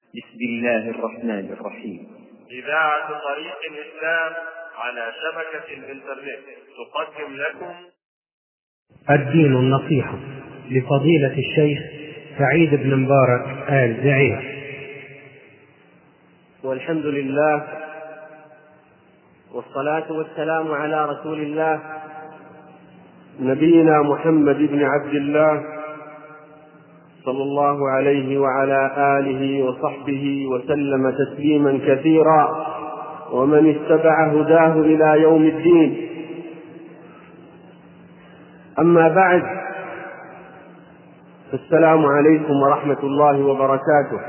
بسم الله الرحمن الرحيم. إذاعة طريق الإسلام على شبكة الإنترنت تقدم لكم الدين النصيحة لفضيلة الشيخ سعيد بن مبارك آل زعير. والحمد لله والصلاة والسلام على رسول الله نبينا محمد بن عبد الله صلى الله عليه وعلى آله وصحبه وسلم تسليما كثيرا، ومن اتبع هداه إلى يوم الدين. أما بعد، السلام عليكم ورحمة الله وبركاته،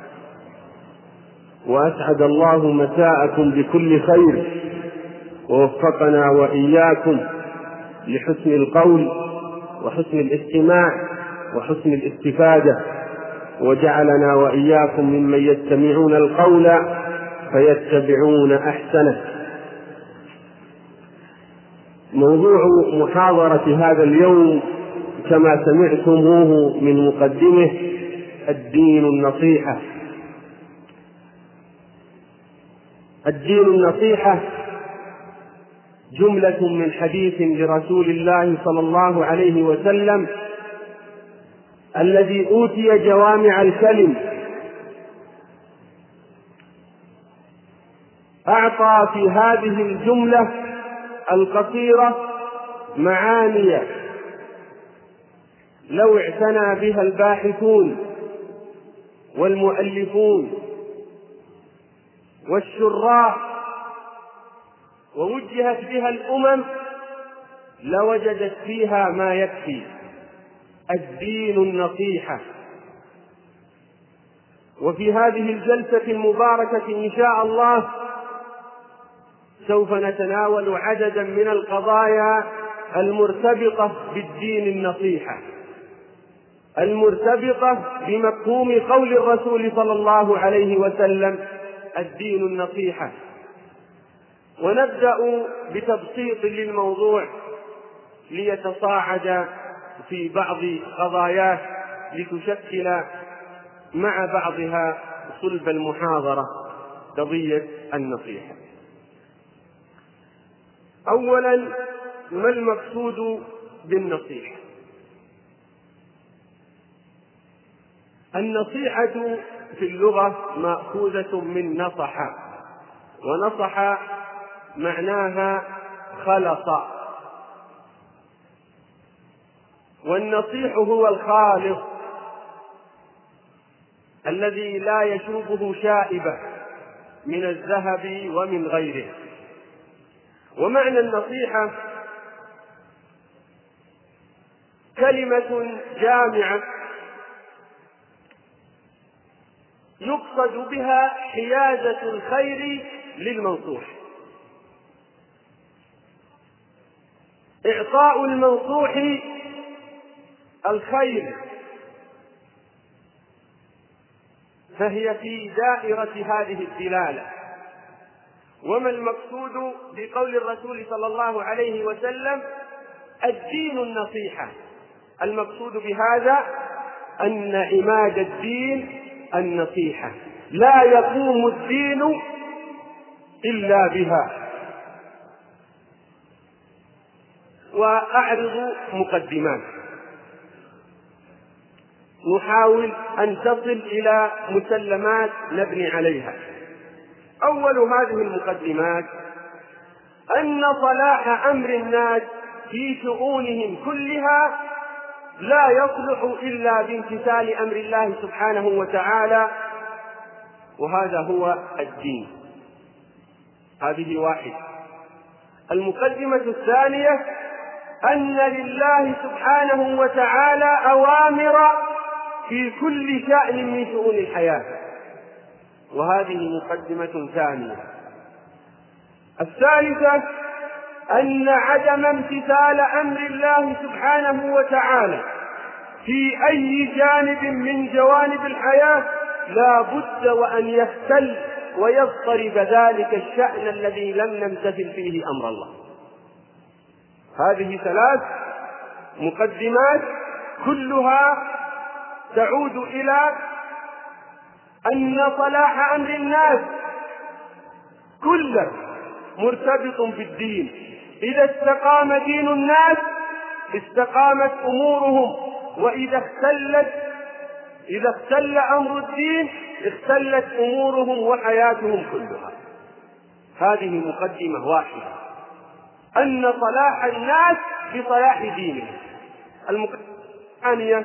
وأسعد الله مساءكم بكل خير، ووفقنا وإياكم لحسن القول وحسن الاستماع وحسن الاستفادة، وجعلنا وإياكم ممن يستمعون القول فيتبعون أحسنه. موضوع محاضرة هذا اليوم كما سمعتموه من مقدمه الدين النصيحة. الدين النصيحة جملة من حديث لرسول الله صلى الله عليه وسلم الذي أوتي جوامع الكلم، أعطى في هذه الجملة القصيرة معاني لو اعتنى بها الباحثون والمؤلفون والشراح ووجهت بها الأمم لوجدت فيها ما يكفي. الدين النصيحة. وفي هذه الجلسة المباركة إن شاء الله سوف نتناول عددا من القضايا المرتبطة بالدين النصيحة، المرتبطة بمفهوم قول الرسول صلى الله عليه وسلم الدين النصيحة. ونبدأ بتبسيط للموضوع ليتصاعد في بعض قضاياه لتشكل مع بعضها صلب المحاضرة، قضية النصيحة. أولا، ما المقصود بالنصيحة؟ النصيحة في اللغة مأخوذة من نصح، ونصح معناها خلص، والنصيح هو الخالص الذي لا يشوبه شائبة من الذهب ومن غيره. ومعنى النصيحة كلمة جامعة يقصد بها حيازة الخير للمنصوح، إعطاء المنصوح الخير، فهي في دائرة هذه الدلالة. وما المقصود بقول الرسول صلى الله عليه وسلم الدين النصيحة؟ المقصود بهذا أن عماد الدين النصيحة، لا يقوم الدين إلا بها. وأعرض مقدمات نحاول أن تصل إلى مسلمات نبني عليها. أول هذه المقدمات أن صلاح أمر الناس في شؤونهم كلها لا يصلح إلا بامتثال أمر الله سبحانه وتعالى، وهذا هو الدين. هذه واحدة. المقدمة الثانية أن لله سبحانه وتعالى أوامر في كل شأن من شؤون الحياة، وهذه مقدمة ثانية. الثالثة أن عدم امتثال أمر الله سبحانه وتعالى في أي جانب من جوانب الحياة لا بد وأن يختل ويضطرب ذلك الشأن الذي لم نمتثل فيه أمر الله. هذه ثلاث مقدمات كلها تعود إلى أن صلاح أمر الناس كله مرتبط بالدين. إذا استقام دين الناس استقامت أمورهم، وإذا اختل أمر الدين اختلت أمورهم وحياتهم كلها. هذه مقدمة واحدة، أن صلاح الناس بصلاح دينهم. المقدمة الثانية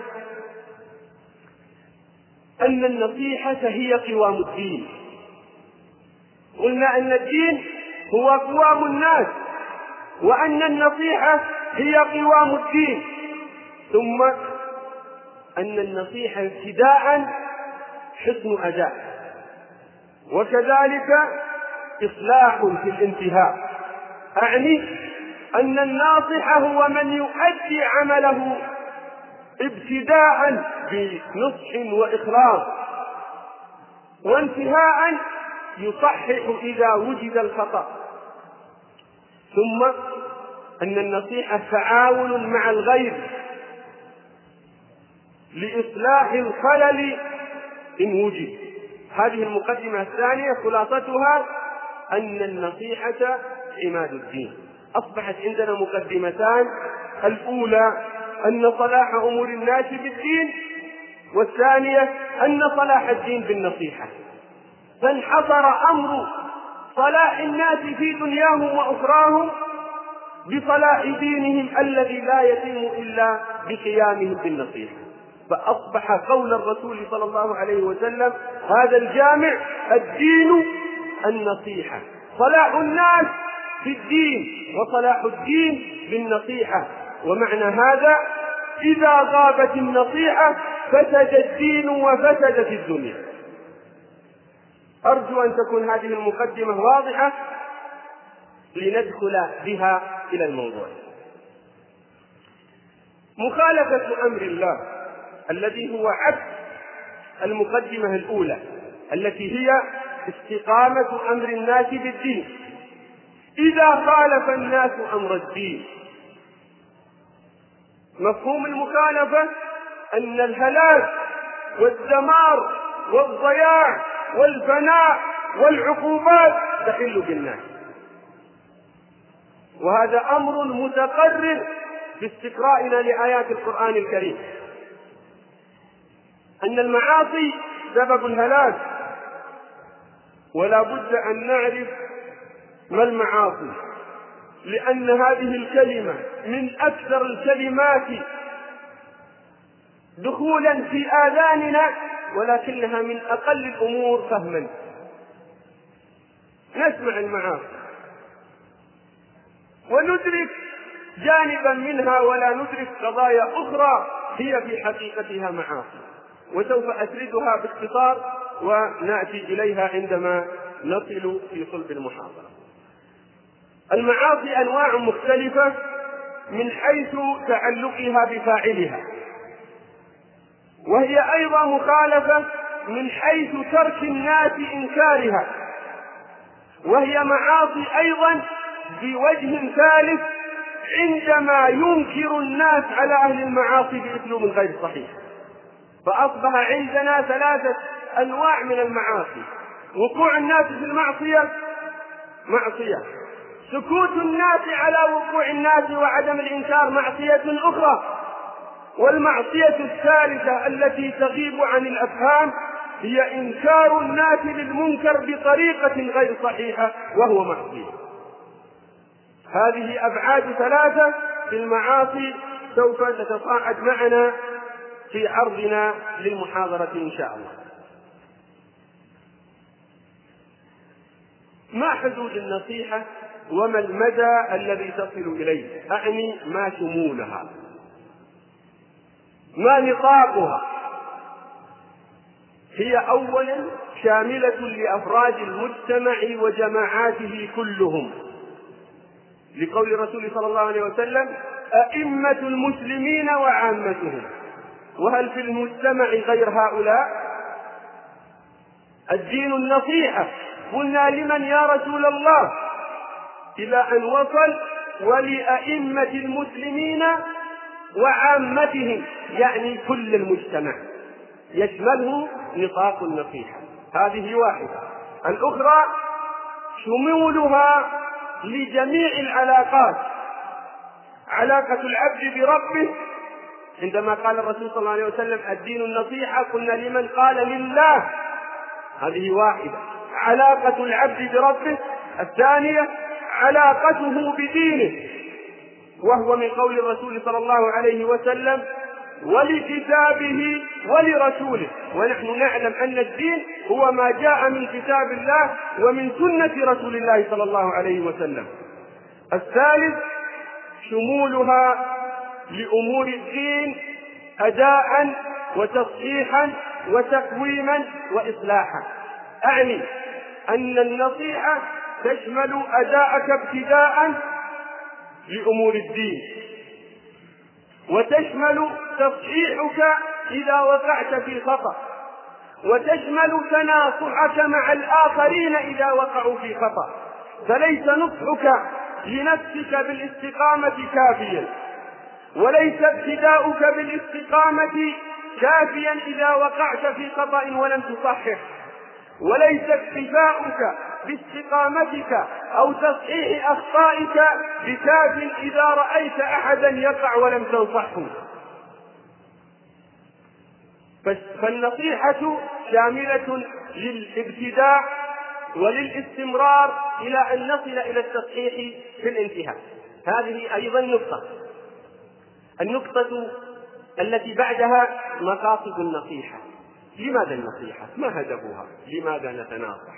أن النصيحة هي قوام الدين. قلنا أن الدين هو قوام الناس، وأن النصيحة هي قوام الدين، ثم أن النصيحة ابتداء حسن أداء، وكذلك إصلاح في الانتهاء. أعني أن الناصح هو من يؤدي عمله ابتداء بنصح وإخلاص، وانتهاء يصحح إذا وجد الخطأ، ثم أن النصيحة تعاون مع الغير لإصلاح الخلل إن وجد. هذه المقدمة الثانية خلاصتها أن النصيحة عماد الدين. أصبحت عندنا مقدمتان، الأولى أن صلاح أمور الناس بالدين، والثانية أن صلاح الدين بالنصيحة. فانحصر أمر صلاح الناس في دنياهم وأخراهم بصلاح دينهم الذي لا يتم إلا بقيامهم بالنصيحة. فأصبح قول الرسول صلى الله عليه وسلم هذا الجامع: الدين النصيحة. صلاح الناس في الدين وصلاح الدين بالنصيحة. ومعنى هذا إذا غابت النصيحة فسد الدين وفسدت الدنيا. أرجو أن تكون هذه المقدمة واضحة لندخل بها إلى الموضوع. مخالفة أمر الله الذي هو عكس المقدمة الأولى التي هي استقامة أمر الناس بالدين. إذا خالف الناس أمر الدين، مفهوم المخالفة أن الهلاك والدمار والضياع والفناء والعقوبات تحل بالناس، وهذا أمر متقرر باستقرائنا لآيات القرآن الكريم، أن المعاصي سبب الهلاك، ولا بد أن نعرف ما المعاصي، لأن هذه الكلمة من أكثر الكلمات دخولا في آذاننا، ولكنها من أقل الأمور فهما. نسمع المعاصي وندرك جانبا منها، ولا ندرك قضايا أخرى هي في حقيقتها معاصي، وسوف أسردها باختصار ونأتي إليها عندما نصل في صلب المحاضرة. المعاصي أنواع مختلفة من حيث تعلقها بفاعلها، وهي أيضا مخالفة من حيث ترك الناس إنكارها، وهي معاصي أيضا بوجه ثالث عندما ينكر الناس على أهل المعاصي بأسلوب غير صحيح. فأصبح عندنا ثلاثة أنواع من المعاصي: وقوع الناس في المعصية معصية، سكوت الناس على وقوع الناس وعدم الإنكار معصية أخرى، والمعصية الثالثة التي تغيب عن الأفهام هي إنكار الناس للمنكر بطريقة غير صحيحة وهو معصية. هذه أبعاد ثلاثة في المعاصي سوف تتصاعد معنا في عرضنا للمحاضرة إن شاء الله. ما حدود النصيحة وما المدى الذي تصل إليه؟ أعني ما شمولها، ما نطاقها. هي أولا شاملة لأفراد المجتمع وجماعاته كلهم، لقول الرسول صلى الله عليه وسلم: أئمة المسلمين وعامتهم. وهل في المجتمع غير هؤلاء؟ الدين النصيحة. قلنا: لمن يا رسول الله؟ إلى أن وصل: ولأئمة المسلمين وعامتهم، يعني كل المجتمع، يشمله نطاق النصيحة. هذه واحدة. الأخرى شمولها لجميع العلاقات، علاقة العبد بربه، عندما قال الرسول صلى الله عليه وسلم الدين النصيحة، قلنا لمن؟ قال لله، هذه واحدة، علاقة العبد بربه. الثانية علاقته بدينه، وهو من قول الرسول صلى الله عليه وسلم ولكتابه ولرسوله، ونحن نعلم أن الدين هو ما جاء من كتاب الله ومن سنة رسول الله صلى الله عليه وسلم. الثالث شمولها لأمور الدين أداء وتصحيحا وتقويما وإصلاحا، أعني أن النصيحة تشمل أداءك ابتداء لأمور الدين، وتشمل تصحيحك إذا وقعت في خطأ، وتشمل تناصحك مع الآخرين إذا وقعوا في خطأ. فليس نصحك لنفسك بالاستقامة كافيا، وليس ابتداؤك بالاستقامة كافيا إذا وقعت في خطأ ولم تصحح، وليس اكتفاؤك باستقامتك أو تصحيح أخطائك بكاف إذا رأيت أحدا يقع ولم تنصحه. فالنصيحة شاملة للابتداء وللاستمرار إلى أن نصل إلى التصحيح في الانتهاء. هذه أيضا نقطة. النقطة التي بعدها مقاصد النصيحة. لماذا النصيحة؟ ما هدفها؟ لماذا نتناصح؟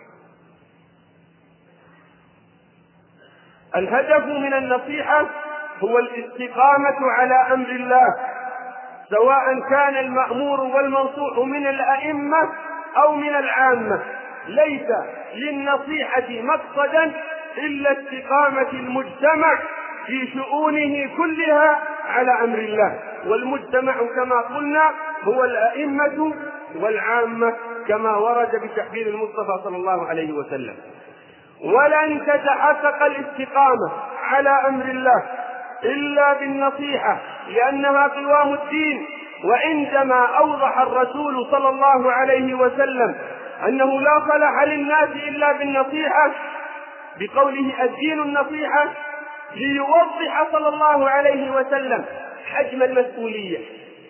الهدف من النصيحة هو الاستقامة على أمر الله، سواء كان المأمور والمنصوح من الأئمة أو من العامة. ليس للنصيحة مقصدا إلا استقامة المجتمع في شؤونه كلها على أمر الله، والمجتمع كما قلنا هو الأئمة والعامة كما ورد بتعبير المصطفى صلى الله عليه وسلم. ولن تتحقق الاستقامة على أمر الله إلا بالنصيحة، لأنها قوام الدين. وعندما أوضح الرسول صلى الله عليه وسلم أنه لا صلاح للناس إلا بالنصيحة بقوله الدين النصيحة، ليوضح صلى الله عليه وسلم حجم المسؤولية،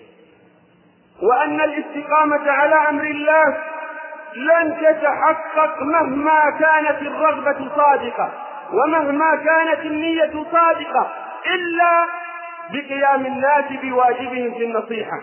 وأن الاستقامة على أمر الله لن تتحقق مهما كانت الرغبة صادقة ومهما كانت النية صادقة إلا بقيام الناس بواجبهم في النصيحة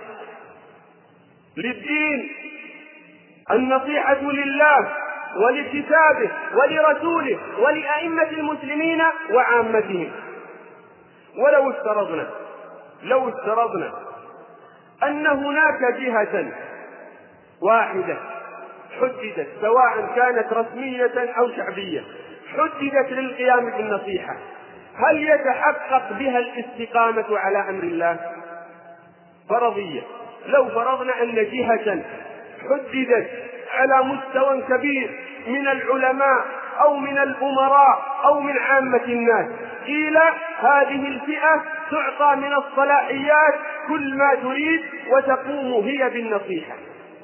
للدين. النصيحة لله ولكتابه ولرسوله ولأئمة المسلمين وعامتهم. ولو افترضنا أن هناك جهة واحدة حددت، سواء كانت رسمية أو شعبية، حددت للقيام بالنصيحة، هل يتحقق بها الاستقامة على أمر الله؟ فرضية. لو فرضنا أن جهة حددت على مستوى كبير من العلماء أو من الأمراء أو من عامة الناس، قيل هذه الفئة تعطى من الصلاحيات كل ما تريد وتقوم هي بالنصيحة.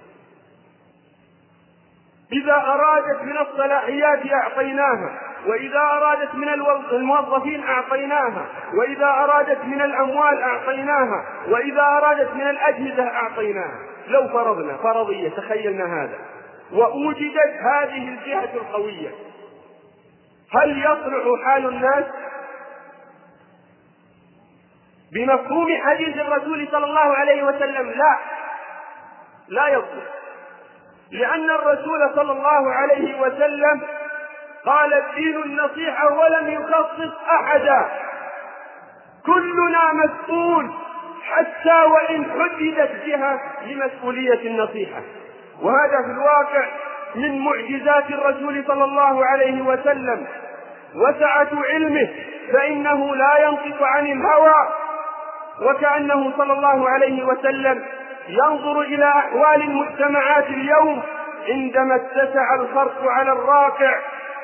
إذا أرادت من الصلاحيات أعطيناها، وإذا أرادت من الموظفين أعطيناها، وإذا أرادت من الأموال أعطيناها، وإذا أرادت من الأجهزة أعطيناها. لو فرضنا فرضية، تخيلنا هذا، وأوجدت هذه الجهة القوية، هل يصلح حال الناس؟ بمفهوم حديث الرسول صلى الله عليه وسلم لا يصلح، لأن الرسول صلى الله عليه وسلم قال الدين النصيحة ولم يخصص أحدا، كلنا مسؤول حتى وإن حددت جهة لمسؤولية النصيحة. وهذا في الواقع من معجزات الرسول صلى الله عليه وسلم وسعة علمه، فإنه لا ينطق عن الهوى، وكأنه صلى الله عليه وسلم ينظر إلى أحوال المجتمعات اليوم عندما اتسع الخرق على الراقع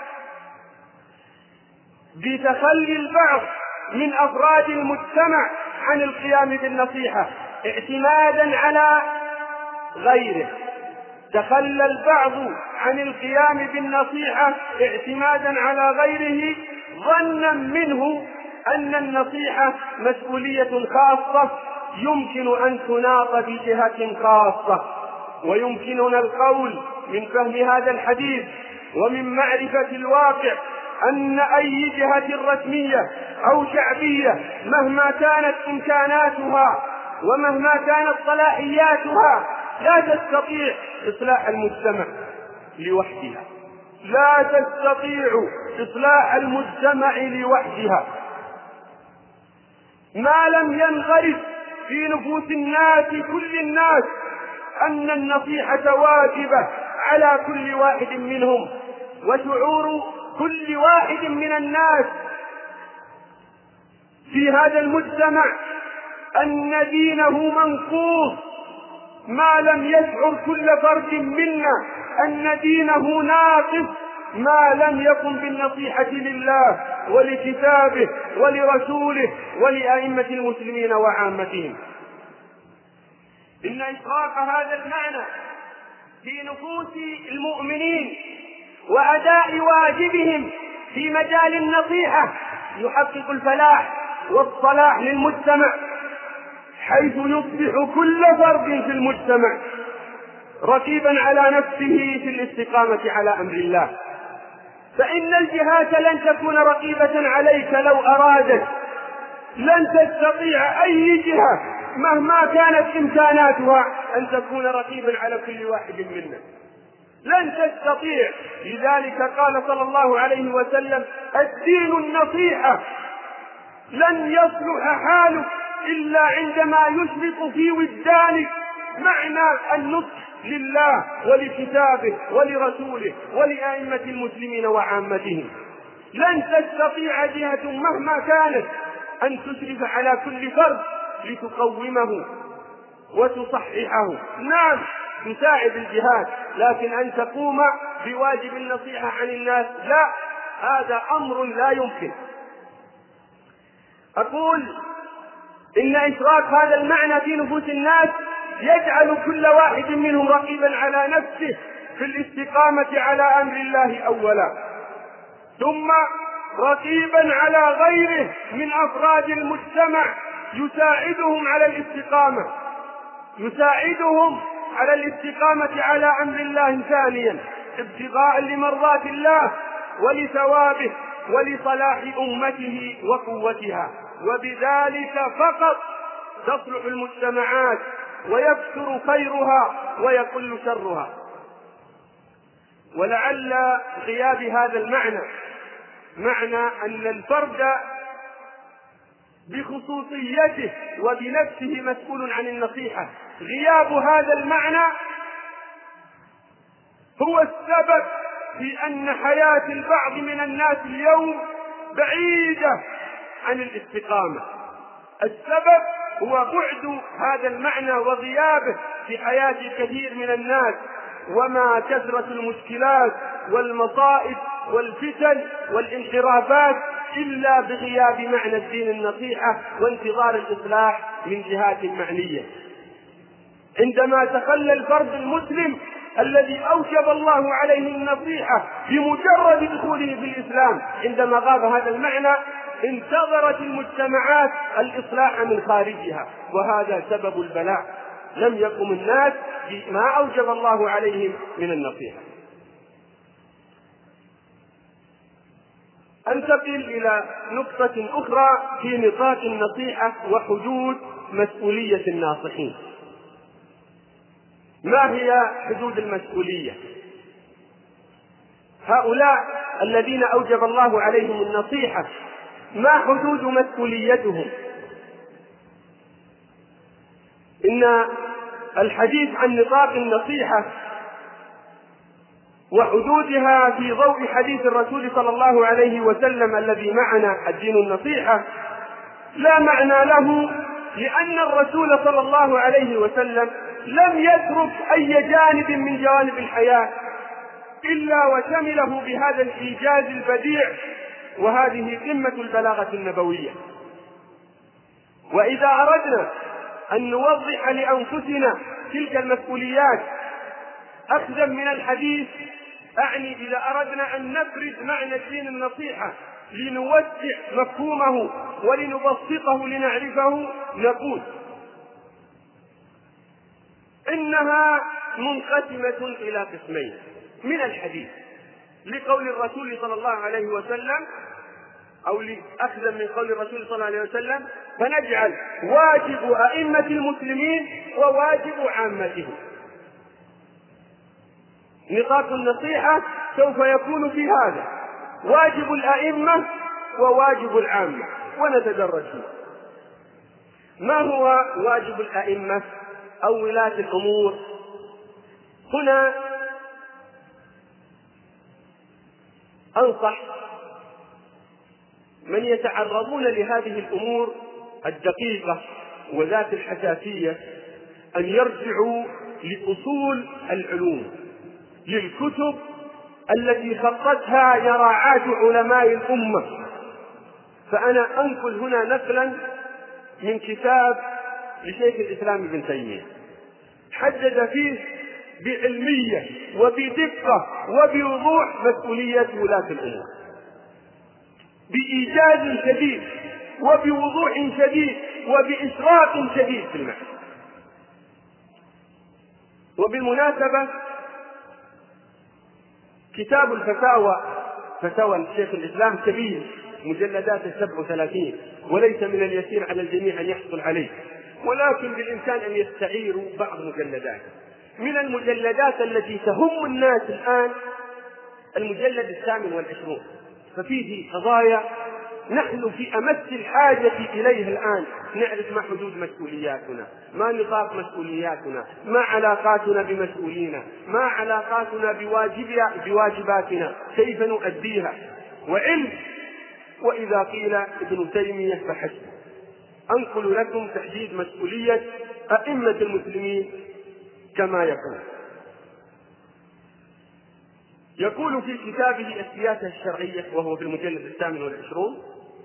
بتخلي البعض من أفراد المجتمع عن القيام بالنصيحة اعتمادا على غيره. تخلى البعض عن القيام بالنصيحة اعتمادا على غيره ظنا منه أن النصيحة مسؤولية خاصة يمكن أن تناط بجهة خاصة. ويمكننا القول من فهم هذا الحديث ومن معرفة الواقع أن أي جهة رسمية أو شعبية مهما كانت إمكاناتها ومهما كانت صلاحياتها لا تستطيع إصلاح المجتمع لوحدها، لا تستطيع إصلاح المجتمع لوحدها ما لم ينغرس في نفوس الناس كل الناس أن النصيحة واجبة على كل واحد منهم، وشعور كل واحد من الناس في هذا المجتمع أن دينه منقوص ما لم يشعر كل فرد منا أن دينه ناقص ما لم يقم بالنصيحة لله ولكتابه ولرسوله ولأئمة المسلمين وعامتهم. إن إشراق هذا المعنى في نفوس المؤمنين وأداء واجبهم في مجال النصيحة يحقق الفلاح والصلاح للمجتمع، حيث يصبح كل فرد في المجتمع رقيبا على نفسه في الاستقامة على أمر الله. فإن الجهات لن تكون رقيبة عليك لو أرادت، لن تستطيع أي جهة مهما كانت إمكاناتها أن تكون رقيبا على كل واحد منا، لن تستطيع. لذلك قال صلى الله عليه وسلم: الدين النصيحة. لن يصلح حالك إلا عندما يشرق في وجدانك معنى النصح لله ولكتابه ولرسوله ولأئمة المسلمين وعامتهم. لن تستطيع جهة مهما كانت أن تشرف على كل فرد لتقومه وتصححه. نعم تساعد الجهات، لكن أن تقوم بواجب النصيحة عن الناس لا، هذا أمر لا يمكن. أقول إن إشراك هذا المعنى في نفوس الناس يجعل كل واحد منهم رقيبا على نفسه في الاستقامة على أمر الله أولا، ثم رقيبا على غيره من أفراد المجتمع يساعدهم على الاستقامة على أمر الله ثانيا، ابتغاء لمرضات الله ولثوابه ولصلاح أمته وقوتها. وبذلك فقط تصلح المجتمعات ويكثر خيرها ويقل شرها. ولعل غياب هذا المعنى معنى أن الفرد بخصوصيته وبنفسه مسؤول عن النصيحة، غياب هذا المعنى هو السبب في أن حياة البعض من الناس اليوم بعيدة عن الاستقامة. السبب هو بعد هذا المعنى وغيابه في حياة الكثير من الناس، وما كثرة المشكلات والمصائب والفتن والانحرافات إلا بغياب معنى الدين النصيحة وانتظار الإصلاح من جهات معنية. عندما تخلى الفرد المسلم الذي أوجب الله عليه النصيحة بمجرد دخوله في الإسلام، عندما غاب هذا المعنى انتظرت المجتمعات الإصلاح من خارجها، وهذا سبب البلاء. لم يقم الناس بما أوجب الله عليهم من النصيحة. أنتقل إلى نقطة أخرى في نطاق النصيحة وحدود مسؤولية الناصحين. ما هي حدود المسؤولية؟ هؤلاء الذين أوجب الله عليهم النصيحة ما حدود مسؤوليتهم؟ إن الحديث عن نطاق النصيحة وحدودها في ضوء حديث الرسول صلى الله عليه وسلم الذي معنا الدين النصيحة لا معنى له، لأن الرسول صلى الله عليه وسلم لم يترك أي جانب من جوانب الحياة إلا وشمله بهذا الإيجاز البديع، وهذه قمة البلاغة النبوية. وإذا أردنا أن نوضح لأنفسنا تلك المسؤوليات أخذا من الحديث أعني إذا أردنا أن نفرد معنى الدين النصيحة لنوسع مفهومه ولنبسطه لنعرفه، نقول إنها منقسمة إلى قسمين من الحديث، لقول الرسول صلى الله عليه وسلم أو لأخذا من قول الرسول صلى الله عليه وسلم، فنجعل واجب أئمة المسلمين وواجب عامتهم. نطاق النصيحة سوف يكون في هذا: واجب الأئمة وواجب العامة، ونتدرج فيه. ما هو واجب الأئمة أو ولاة الأمور؟ هنا أنصح من يتعرضون لهذه الأمور الدقيقة وذات الحساسية أن يرجعوا لأصول العلوم، للكتب التي خطتها يراعاة علماء الأمة. فأنا أنقل هنا نقلا من كتاب لشيخ الإسلام ابن تيمية، حدد فيه بعلمية وبدقة وبوضوح مسؤولية ولاة الأمور بإيجاز شديد وبوضوح شديد وبإشراق شديد في المعنى. وبالمناسبة كتاب الفتاوى، فتاوى الشيخ الإسلام كبير، مجلدات 37، وليس من اليسير على الجميع أن يحصل عليه، ولكن بالإمكان أن يستعيروا بعض مجلدات. من المجلدات التي تهم الناس الآن المجلد 28، ففيه قضايا نحن في أمس الحاجة إليها الآن، نعرف ما حدود مسؤولياتنا، ما نطاق مسؤولياتنا، ما علاقاتنا بمسؤولينا، ما علاقاتنا بواجباتنا، كيف نؤديها، وعلم. وإذا قيل ابن تيمية فحسب. أنقل لكم تحديد مسؤولية أئمة المسلمين كما يقول في كتابه السياسة الشرعية، وهو في المجلد 28.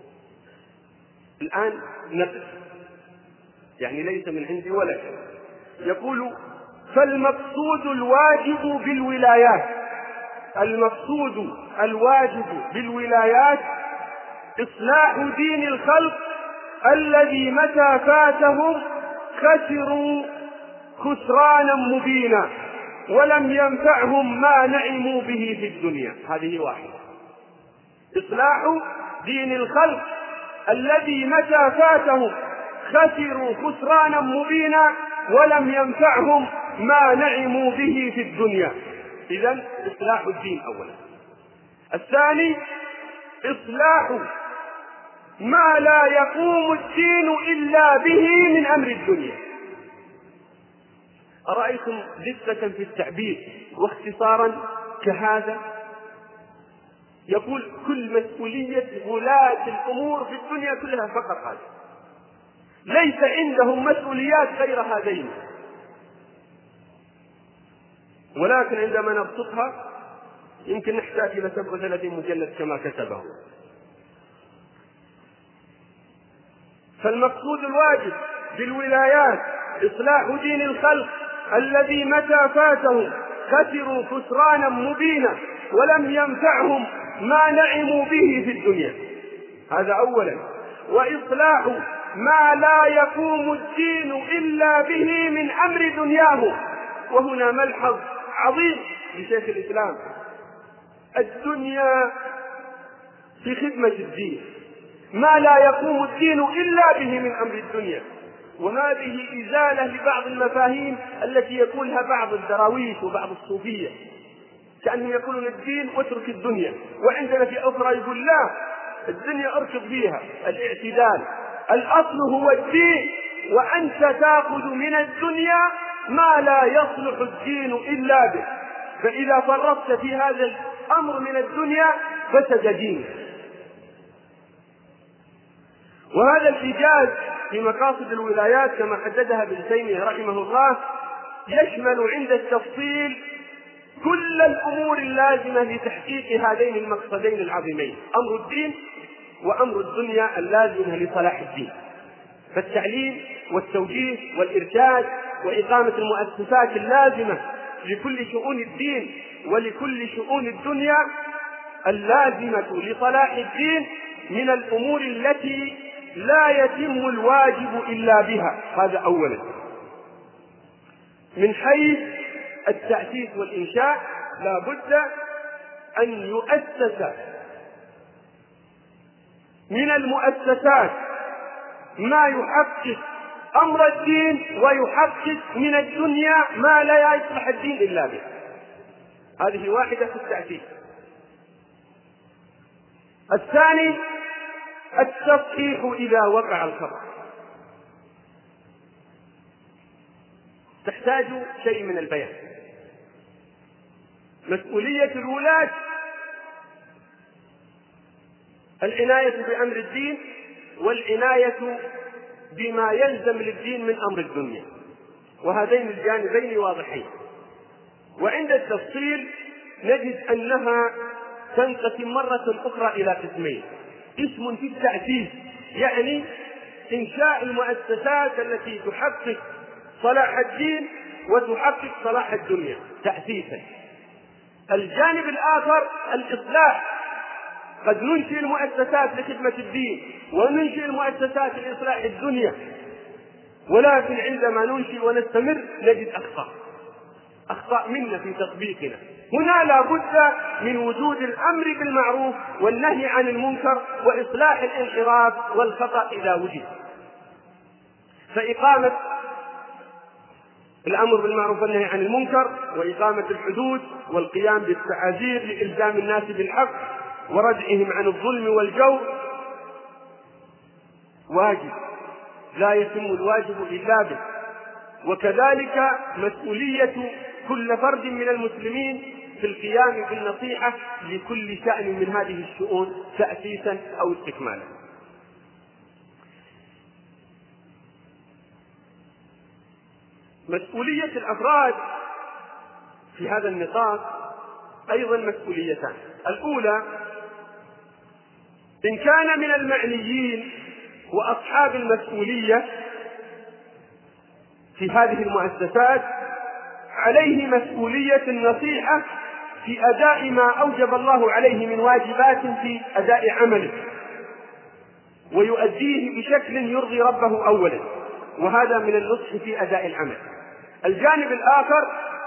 الآن نقل يعني ليس من عندي ولا شيء. يقول: فالمقصود الواجب بالولايات، المقصود الواجب بالولايات إصلاح دين الخلق الذي متى فاتهم خسروا خسرانا مبينا ولم ينفعهم ما نعموا به في الدنيا. هذه واحدة: إصلاح دين الخلق الذي متى فاتهم خسروا خسرانا مبينا ولم ينفعهم ما نعموا به في الدنيا. إذن إصلاح الدين أولا. الثاني: إصلاح ما لا يقوم الدين إلا به من أمر الدنيا. أرأيتم دقة في التعبير واختصارا كهذا؟ يقول كل مسؤولية ولاة الأمور في الدنيا كلها فقط هذا، ليس عندهم مسؤوليات غير هذين. ولكن عندما نبسطها يمكن نحتاج إلى 37 مجلد كما كتبه. فالمقصود الواجب بالولايات إصلاح دين الخلق الذي متى فاتهم خسروا خسرانا مبينا ولم ينفعهم ما نعموا به في الدنيا. هذا أولا. وإصلاح ما لا يقوم الدين إلا به من أمر دنياه. وهنا ملحظ عظيم لشيخ الإسلام: الدنيا في خدمة الدين، ما لا يقوم الدين إلا به من أمر الدنيا. وهذه إزالة لبعض المفاهيم التي يقولها بعض الدراويش وبعض الصوفية، كأنهم يقولون الدين واترك الدنيا، وعندنا في أخرى يقول لا، الدنيا أركض فيها. الاعتدال، الأصل هو الدين، وأنت تأخذ من الدنيا ما لا يصلح الدين إلا به. فإذا فرطت في هذا الأمر من الدنيا فسد دينك. وهذا الإيجاز في مقاصد الولايات كما حددها ابن تيمية رحمه الله يشمل عند التفصيل كل الأمور اللازمة لتحقيق هذين المقصدين العظيمين: أمر الدين وأمر الدنيا اللازمة لصلاح الدين. فالتعليم والتوجيه والإرشاد وإقامة المؤسسات اللازمة لكل شؤون الدين ولكل شؤون الدنيا اللازمة لصلاح الدين من الأمور التي لا يتم الواجب إلا بها. هذا أولا. من حيث التأسيس والإنشاء لا بد أن يؤسس من المؤسسات ما يحقق أمر الدين ويحقق من الدنيا ما لا يصلح الدين إلا به. هذه واحدة في التأسيس. الثاني التصحيح إذا وقع الخطأ. تحتاج شيء من البيان. مسؤولية الولاة العناية بأمر الدين والعناية بما يلزم للدين من أمر الدنيا، وهذين الجانبين واضحين. وعند التفصيل نجد أنها تنقسم مرة أخرى إلى قسمين: قسم في التأسيس، يعني إنشاء المؤسسات التي تحقق صلاح الدين وتحقق صلاح الدنيا تأسيسا. الجانب الآخر الإصلاح. قد ننشئ المؤسسات لخدمة الدين وننشئ المؤسسات لإصلاح الدنيا، ولكن عندما ننشئ ونستمر نجد أخطاء منا في تطبيقنا. هنا لا بد من وجود الأمر بالمعروف والنهي عن المنكر وإصلاح الانحراف والخطأ إذا وجد. فإقامة الأمر بالمعروف والنهي عن المنكر وإقامة الحدود والقيام بالتعازير لإلزام الناس بالحق وردعهم عن الظلم والجور واجب لا يتم الواجب إلا به. وكذلك مسؤولية كل فرد من المسلمين في القيام بالنصيحة لكل شأن من هذه الشؤون تأسيسا أو استكمالا. مسؤولية الأفراد في هذا النطاق أيضا مسؤوليتان. الأولى: إن كان من المعنيين وأصحاب المسؤولية في هذه المؤسسات عليه مسؤولية النصيحة في أداء ما أوجب الله عليه من واجبات في أداء عمله، ويؤديه بشكل يرضي ربه أولا، وهذا من النصح في أداء العمل. الجانب الآخر: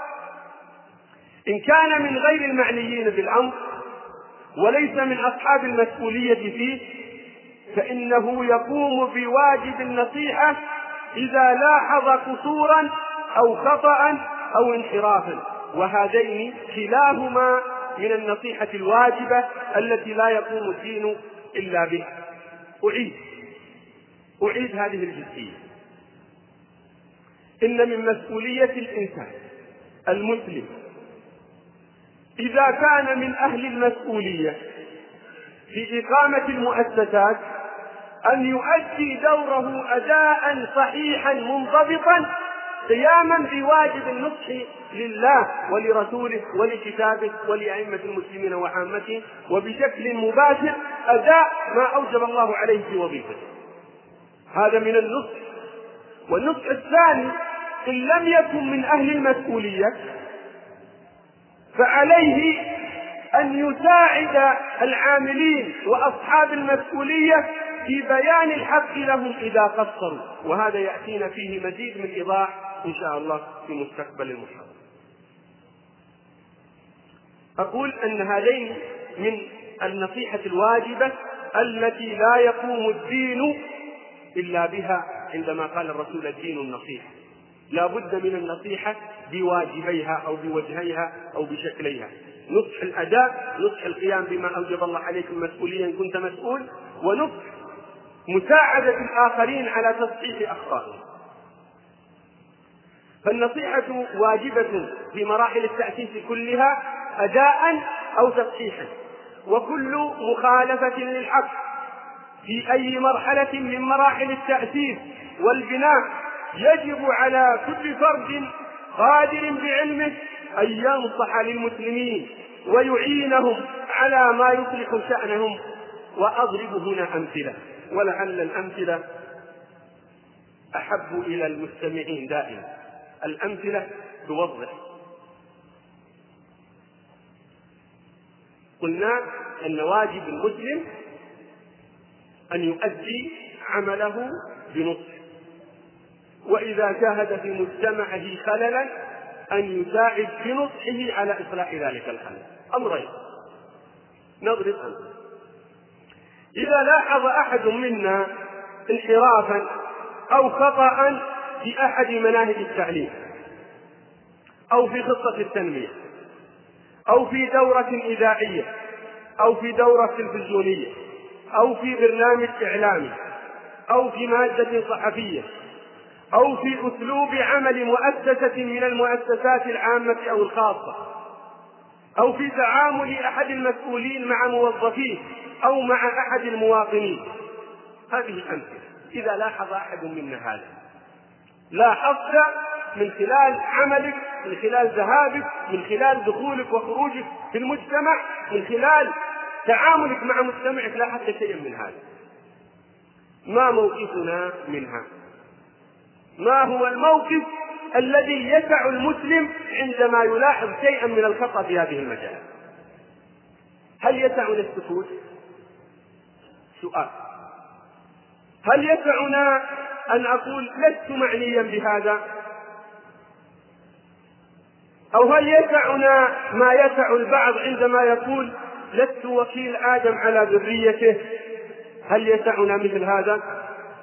إن كان من غير المعنيين بالأمر وليس من أصحاب المسؤولية فيه فإنه يقوم بواجب النصيحة إذا لاحظ قصورا أو خطأ أو انحرافا، وهذين كلاهما من النصيحة الواجبة التي لا يقوم الدين إلا بها. أعيد هذه الجزئية. إن من مسؤولية الإنسان المسلم إذا كان من أهل المسؤولية في إقامة المؤسسات أن يؤدي دوره أداء صحيحا منضبطا قياما بواجب النصح لله ولرسوله ولكتابه ولأئمة المسلمين وعامته، وبشكل مباشر أداء ما أوجب الله عليه في وظيفته. هذا من النصح. والنصح الثاني: إن لم يكن من أهل المسؤولية فعليه أن يساعد العاملين وأصحاب المسؤولية في بيان الحق لهم إذا قصروا، وهذا يأتينا فيه مزيد من إيضاح إن شاء الله في مستقبل المحاضرة. أقول أن هذين من النصيحة الواجبة التي لا يقوم الدين إلا بها. عندما قال الرسول الدين النصيحة، لا بد من النصيحة بواجبيها أو بوجهيها أو بشكليها: نصح الأداء، نصح القيام بما أوجب الله عليكم مسؤوليا كنت مسؤول، ونصح مساعدة الآخرين على تصحيح أخطائهم. فالنصيحة واجبة في مراحل التأسيس كلها أداء أو تصحيحا، وكل مخالفة للحق في أي مرحلة من مراحل التأسيس والبناء يجب على كل فرد قادر بعلمه أن ينصح للمسلمين ويعينهم على ما يصلح شأنهم. وأضرب هنا أمثلة، ولعل الأمثلة أحب إلى المستمعين دائما. الأمثلة توضح. قلنا أن واجب المسلم أن يؤدي عمله بنصح، وإذا شاهد في مجتمعه خللا أن يساعد بنصحه على إصلاح ذلك الخلل. أمرين نضرب أمثلة. إذا لاحظ أحد منا انحرافا أو خطأ في أحد مناهج التعليم أو في خطة التنمية أو في دورة إذاعية أو في دورة تلفزيونية أو في برنامج إعلامي أو في مادة صحفية أو في أسلوب عمل مؤسسة من المؤسسات العامة أو الخاصة أو في تعامل أحد المسؤولين مع موظفيه أو مع أحد المواطنين، هذه أمثلة. إذا لاحظ أحد منا هذا، لاحظت من خلال عملك، من خلال ذهابك، من خلال دخولك وخروجك في المجتمع، من خلال تعاملك مع مجتمعك، لاحظت شيئا من هذا، ما موقفنا منها؟ ما هو الموقف الذي يسع المسلم عندما يلاحظ شيئا من الخطأ في هذه المجال؟ هل يسعنا السكوت؟ سؤال. هل يسعنا أن أقول لست معنيا بهذا؟ أو هل يسعنا ما يسع البعض عندما يقول لست وكيل آدم على ذريته؟ هل يسعنا مثل هذا؟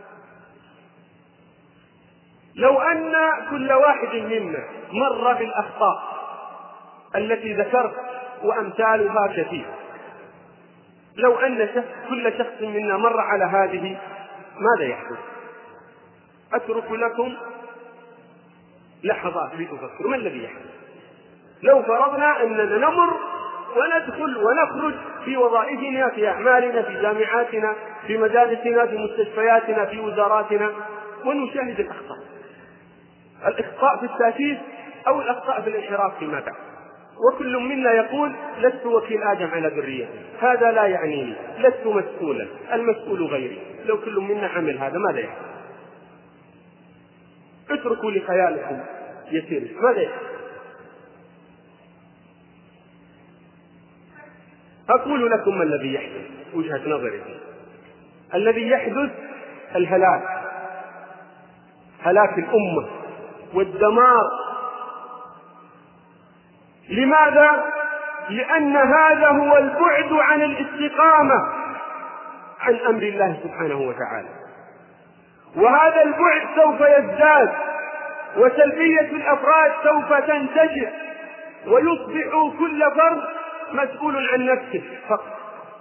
لو أن كل واحد منا مر بالأخطاء التي ذكرت وأمثالها كثير، لو أن كل شخص منا مر على هذه، ماذا يحدث؟ أترك لكم لحظات لتفكروا ما الذي يحدث. لو فرضنا أننا نمر وندخل ونخرج في وظائفنا، في أعمالنا، في جامعاتنا، في مدارسنا، في مستشفياتنا، في وزاراتنا، ونشاهد الأخطاء في التأسيس أو الأخطاء في الانحراف فيما بعد، وكل منا يقول لست وكيل آدم على ذريته، هذا لا يعنيني، لست مسؤولا، المسؤول غيري. لو كل منا عمل هذا ماذا يحدث؟ اتركوا لخيالكم يسير، ماذا يحدث؟ أقول لكم ما الذي يحدث، وجهة نظري. الذي يحدث هلاك الأمة والدمار. لماذا؟ لأن هذا هو البعد عن الاستقامة عن أمر الله سبحانه وتعالى، وهذا البعد سوف يزداد، وسلبية الأفراد سوف تنتشر، ويصبح كل فرد مسؤول عن نفسه فقط.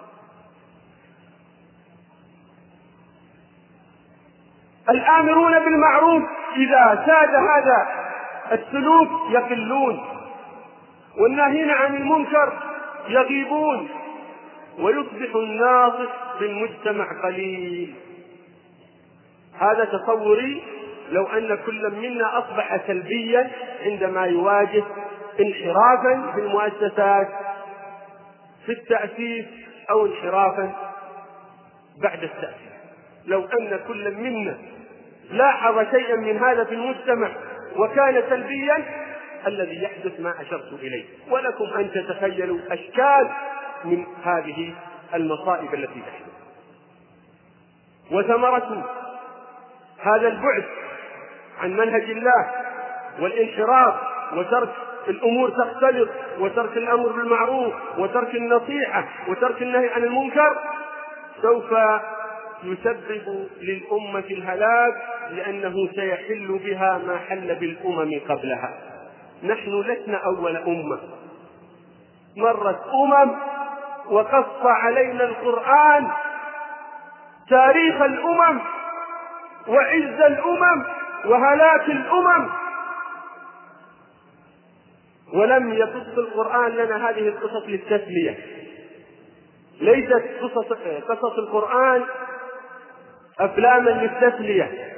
الآمرون بالمعروف إذا ساد هذا السلوك يقلون، والناهين عن المنكر يغيبون، ويصبح الناصح في المجتمع قليل. هذا تصوري لو أن كل منا أصبح سلبيا عندما يواجه انحرافا في المؤسسات في التأسيس أو انحرافا بعد التأسيس. لو أن كل منا لاحظ شيئا من هذا في المجتمع وكان سلبيا، الذي يحدث ما أشرت إليه، ولكم أن تتخيلوا أشكال من هذه المصائب التي تحدث. وثمرة هذا البعد عن منهج الله والانحراف وترك الأمور تختلط وترك الأمر بالمعروف وترك النصيحة وترك النهي عن المنكر سوف يسبب للأمة الهلاك، لأنه سيحل بها ما حل بالأمم قبلها. نحن لسنا أول أمة، مرت وقص علينا القرآن تاريخ الأمم وعز الأمم وهلاك الأمم، ولم يقص القرآن لنا هذه القصص للتسلية. ليست قصص القرآن أفلاما للتسلية،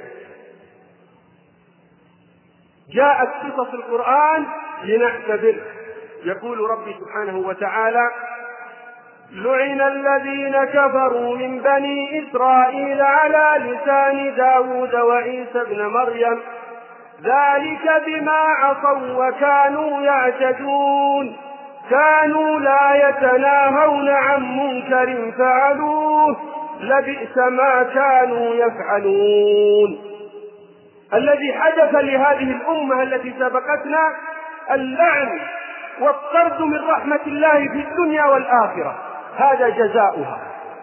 جاءت قصص القرآن لنعتبر. يقول ربي سبحانه وتعالى: لعن الذين كفروا من بني إسرائيل على لسان داود وعيسى ابن مريم ذلك بما عصوا وكانوا يعتدون. كانوا لا يتناهون عن منكر فعلوه لبئس ما كانوا يفعلون. الذي حدث لهذه الأمة التي سبقتنا اللعن والطرد من رحمة الله في الدنيا والآخرة، هذا جزاؤها.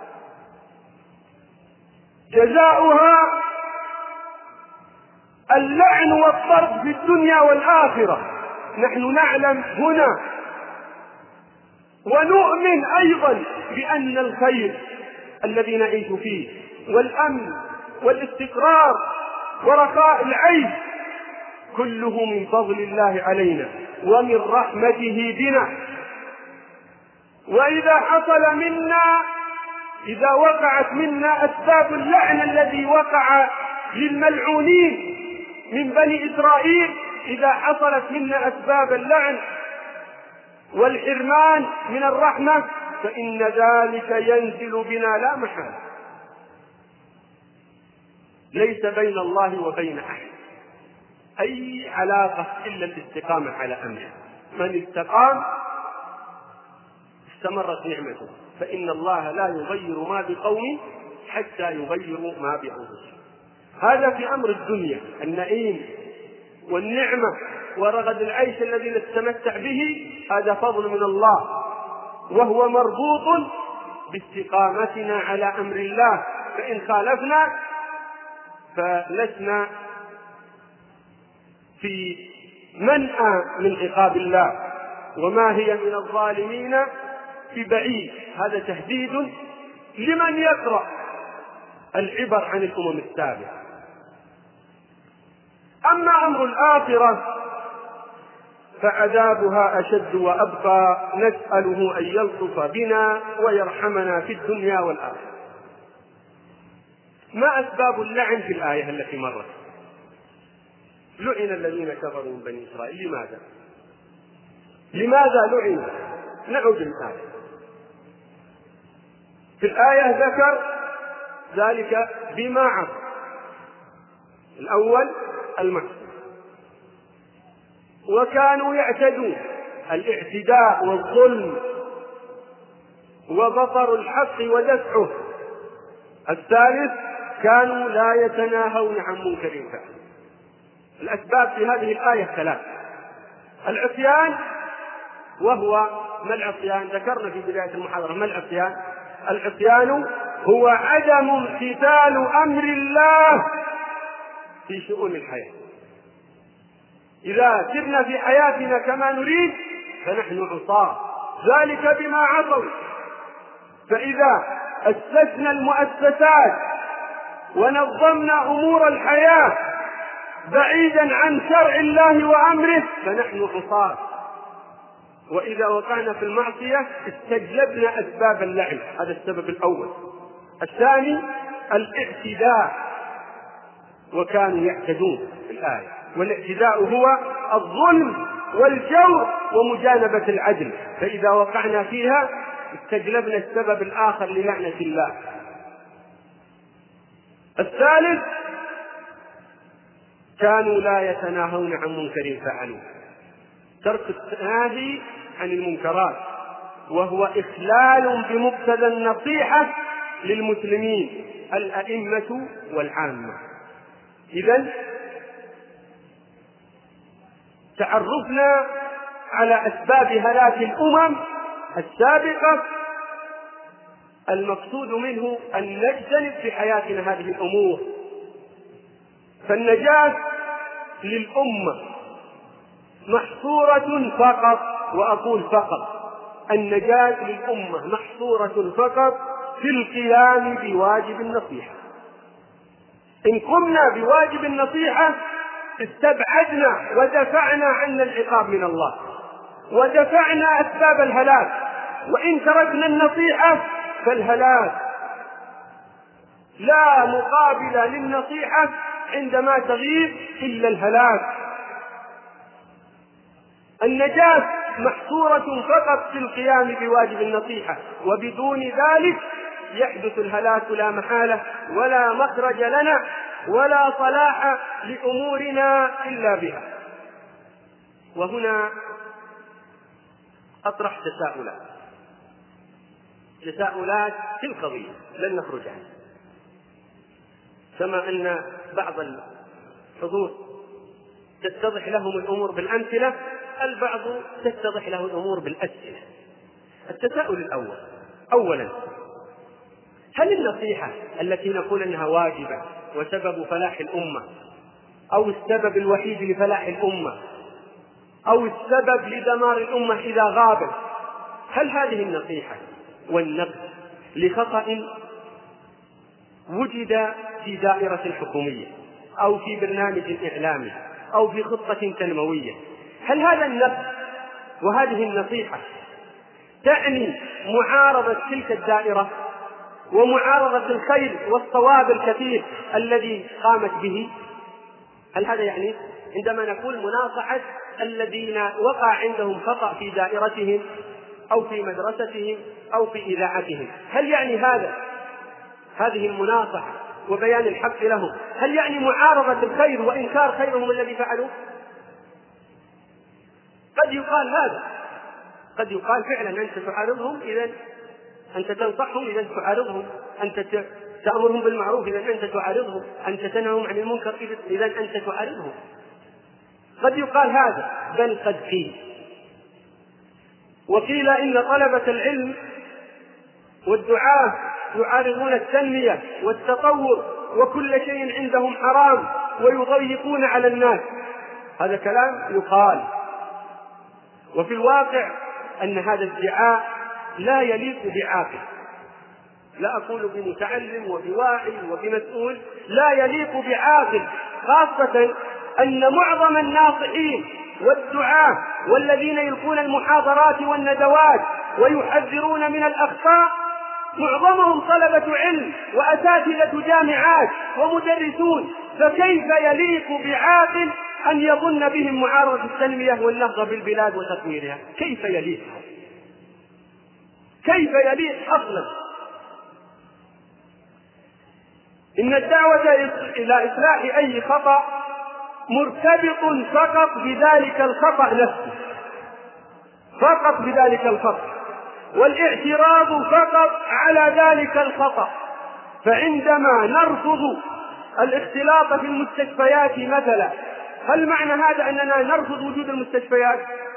جزاؤها اللعن والطرد في الدنيا والآخرة. نحن نعلم هنا ونؤمن أيضا بأن الخير الذي نعيش فيه والأمن والاستقرار ورخاء العيش كله من فضل الله علينا ومن رحمته بنا. وإذا حصل منا، إذا وقعت منا أسباب اللعن الذي وقع للملعونين من بني إسرائيل، إذا حصلت منا أسباب اللعن والحرمان من الرحمة فإن ذلك ينزل بنا لا محالة. ليس بين الله وبين أحد أي علاقة إلا الاستقامة على أمره. من استقام استمرت نعمته، فإن الله لا يغير ما بقوم حتى يغيروا ما بأنفسهم. هذا في أمر الدنيا، النعيم والنعمة ورغد العيش الذي نتمتع به، هذا فضل من الله، وهو مربوط باستقامتنا على أمر الله. فإن خالفنا فلسنا في منأى من عقاب الله، وما هي من الظالمين ببعيد. هذا تهديد لمن يقرأ العبر عن الأمم السابقة. أما أمر الآخرة فعذابها أشد وأبقى، نسأله أن يلطف بنا ويرحمنا في الدنيا والآخرة. ما أسباب اللعن في الآية التي مرت؟ لعن الذين كفروا من بني إسرائيل. لماذا لعنوا؟ نعود للآية. في الآية ذكر ذلك بما عصوا. الأول المعصية، وكانوا يعتدون، الاعتداء والظلم وبطر الحق ودفعه. الثالث كانوا لا يتناهون عن منكر فعل. الأسباب في هذه الآية ثلاث: العصيان، وهو ما العصيان؟ ذكرنا في بداية المحاضرة ما العصيان. العصيان هو عدم امتثال أمر الله في شؤون الحياة. إذا سرنا في حياتنا كما نريد فنحن عصاة، ذلك بما عصوا. فإذا أسسنا المؤسسات ونظمنا أمور الحياة بعيدا عن شرع الله وأمره فنحن عصاة. وإذا وقعنا في المعصية استجلبنا أسباب اللعن، هذا السبب الأول. الثاني الاعتداء، وكانوا يعتدون في الآية، والاعتداء هو الظلم والجور ومجانبة العدل، فإذا وقعنا فيها استجلبنا السبب الآخر للعنة الله. الثالث كانوا لا يتناهون عن منكر فعلوه، ترك التناهي عن المنكرات، وهو إخلال بمقتضى النصيحة للمسلمين الأئمة والعامة. إذن تعرفنا على أسباب هلاك الأمم السابقة، المقصود منه أن نجتنب في حياتنا هذه الأمور. فالنجاة للأمة محصورة فقط، وأقول فقط، النجاة للأمة محصورة فقط في القيام بواجب النصيحة. إن قمنا بواجب النصيحة استبعدنا ودفعنا عنا العقاب من الله، ودفعنا أسباب الهلاك. وإن تركنا النصيحة فالهلاك لا مقابل للنصيحة عندما تغيب إلا الهلاك. النجاة محصورة فقط في القيام بواجب النصيحة، وبدون ذلك يحدث الهلاك لا محالة، ولا مخرج لنا ولا صلاح لأمورنا إلا بها. وهنا أطرح تساؤلات في القضية لن نخرج عنها، كما أن بعض الحضور تتضح لهم الأمور بالأمثلة، البعض تتضح له الأمور بالأسئلة. التساؤل الأول: أولا، هل النصيحة التي نقول أنها واجبة وسبب فلاح الأمة أو السبب الوحيد لفلاح الأمة أو السبب لدمار الأمة إذا غابت، هل هذه النصيحة والنقد لخطأ وجد في دائرة حكومية أو في برنامج إعلامي أو في خطة تنموية، هل هذا النقد وهذه النصيحة تعني معارضة تلك الدائرة ومعارضة الخير والصواب الكثير الذي قامت به؟ هل هذا يعني عندما نقول مناصحة الذين وقع عندهم خطأ في دائرتهم أو في مدرستهم أو في إذاعتهم، هل يعني هذه المناصحة وبيان الحق لهم هل يعني معارضة الخير وإنكار خيرهم الذي فعلوه؟ قد يقال هذا، قد يقال فعلا أنت تعارضهم إذا أنت تنصحهم، إذا تعارضهم أنت تأمرهم بالمعروف، إذا أنت تعارضهم أنت تنههم عن المنكر، إذا أنت تعارضهم. قد يقال هذا، بل قد قيل. وقيل إن طلبة العلم والدعاة يعارضون التنمية والتطور وكل شيء عندهم حرام ويضيقون على الناس، هذا كلام يقال. وفي الواقع أن هذا الادعاء لا يليق بعاقل، لا أقول بمتعلم وبواعي وبمسؤول، لا يليق بعاقل، خاصة أن معظم الناصحين والدعاة والذين يلقون المحاضرات والندوات ويحذرون من الأخطاء معظمهم طلبة علم وأساتذة جامعات ومدرسون، فكيف يليق بعاقل أن يظن بهم معارضة التنمية والنهضة بالبلاد وتطويرها؟ كيف يليق؟ كيف يليق أصلا؟ إن الدعوة إلى إصلاح أي خطأ مرتبط فقط بذلك الخطأ نفسه، فقط بذلك الخطأ، والاعتراض فقط على ذلك الخطأ. فعندما نرفض الاختلاط في المستشفيات مثلا، هل معنى هذا أننا نرفض وجود المستشفيات؟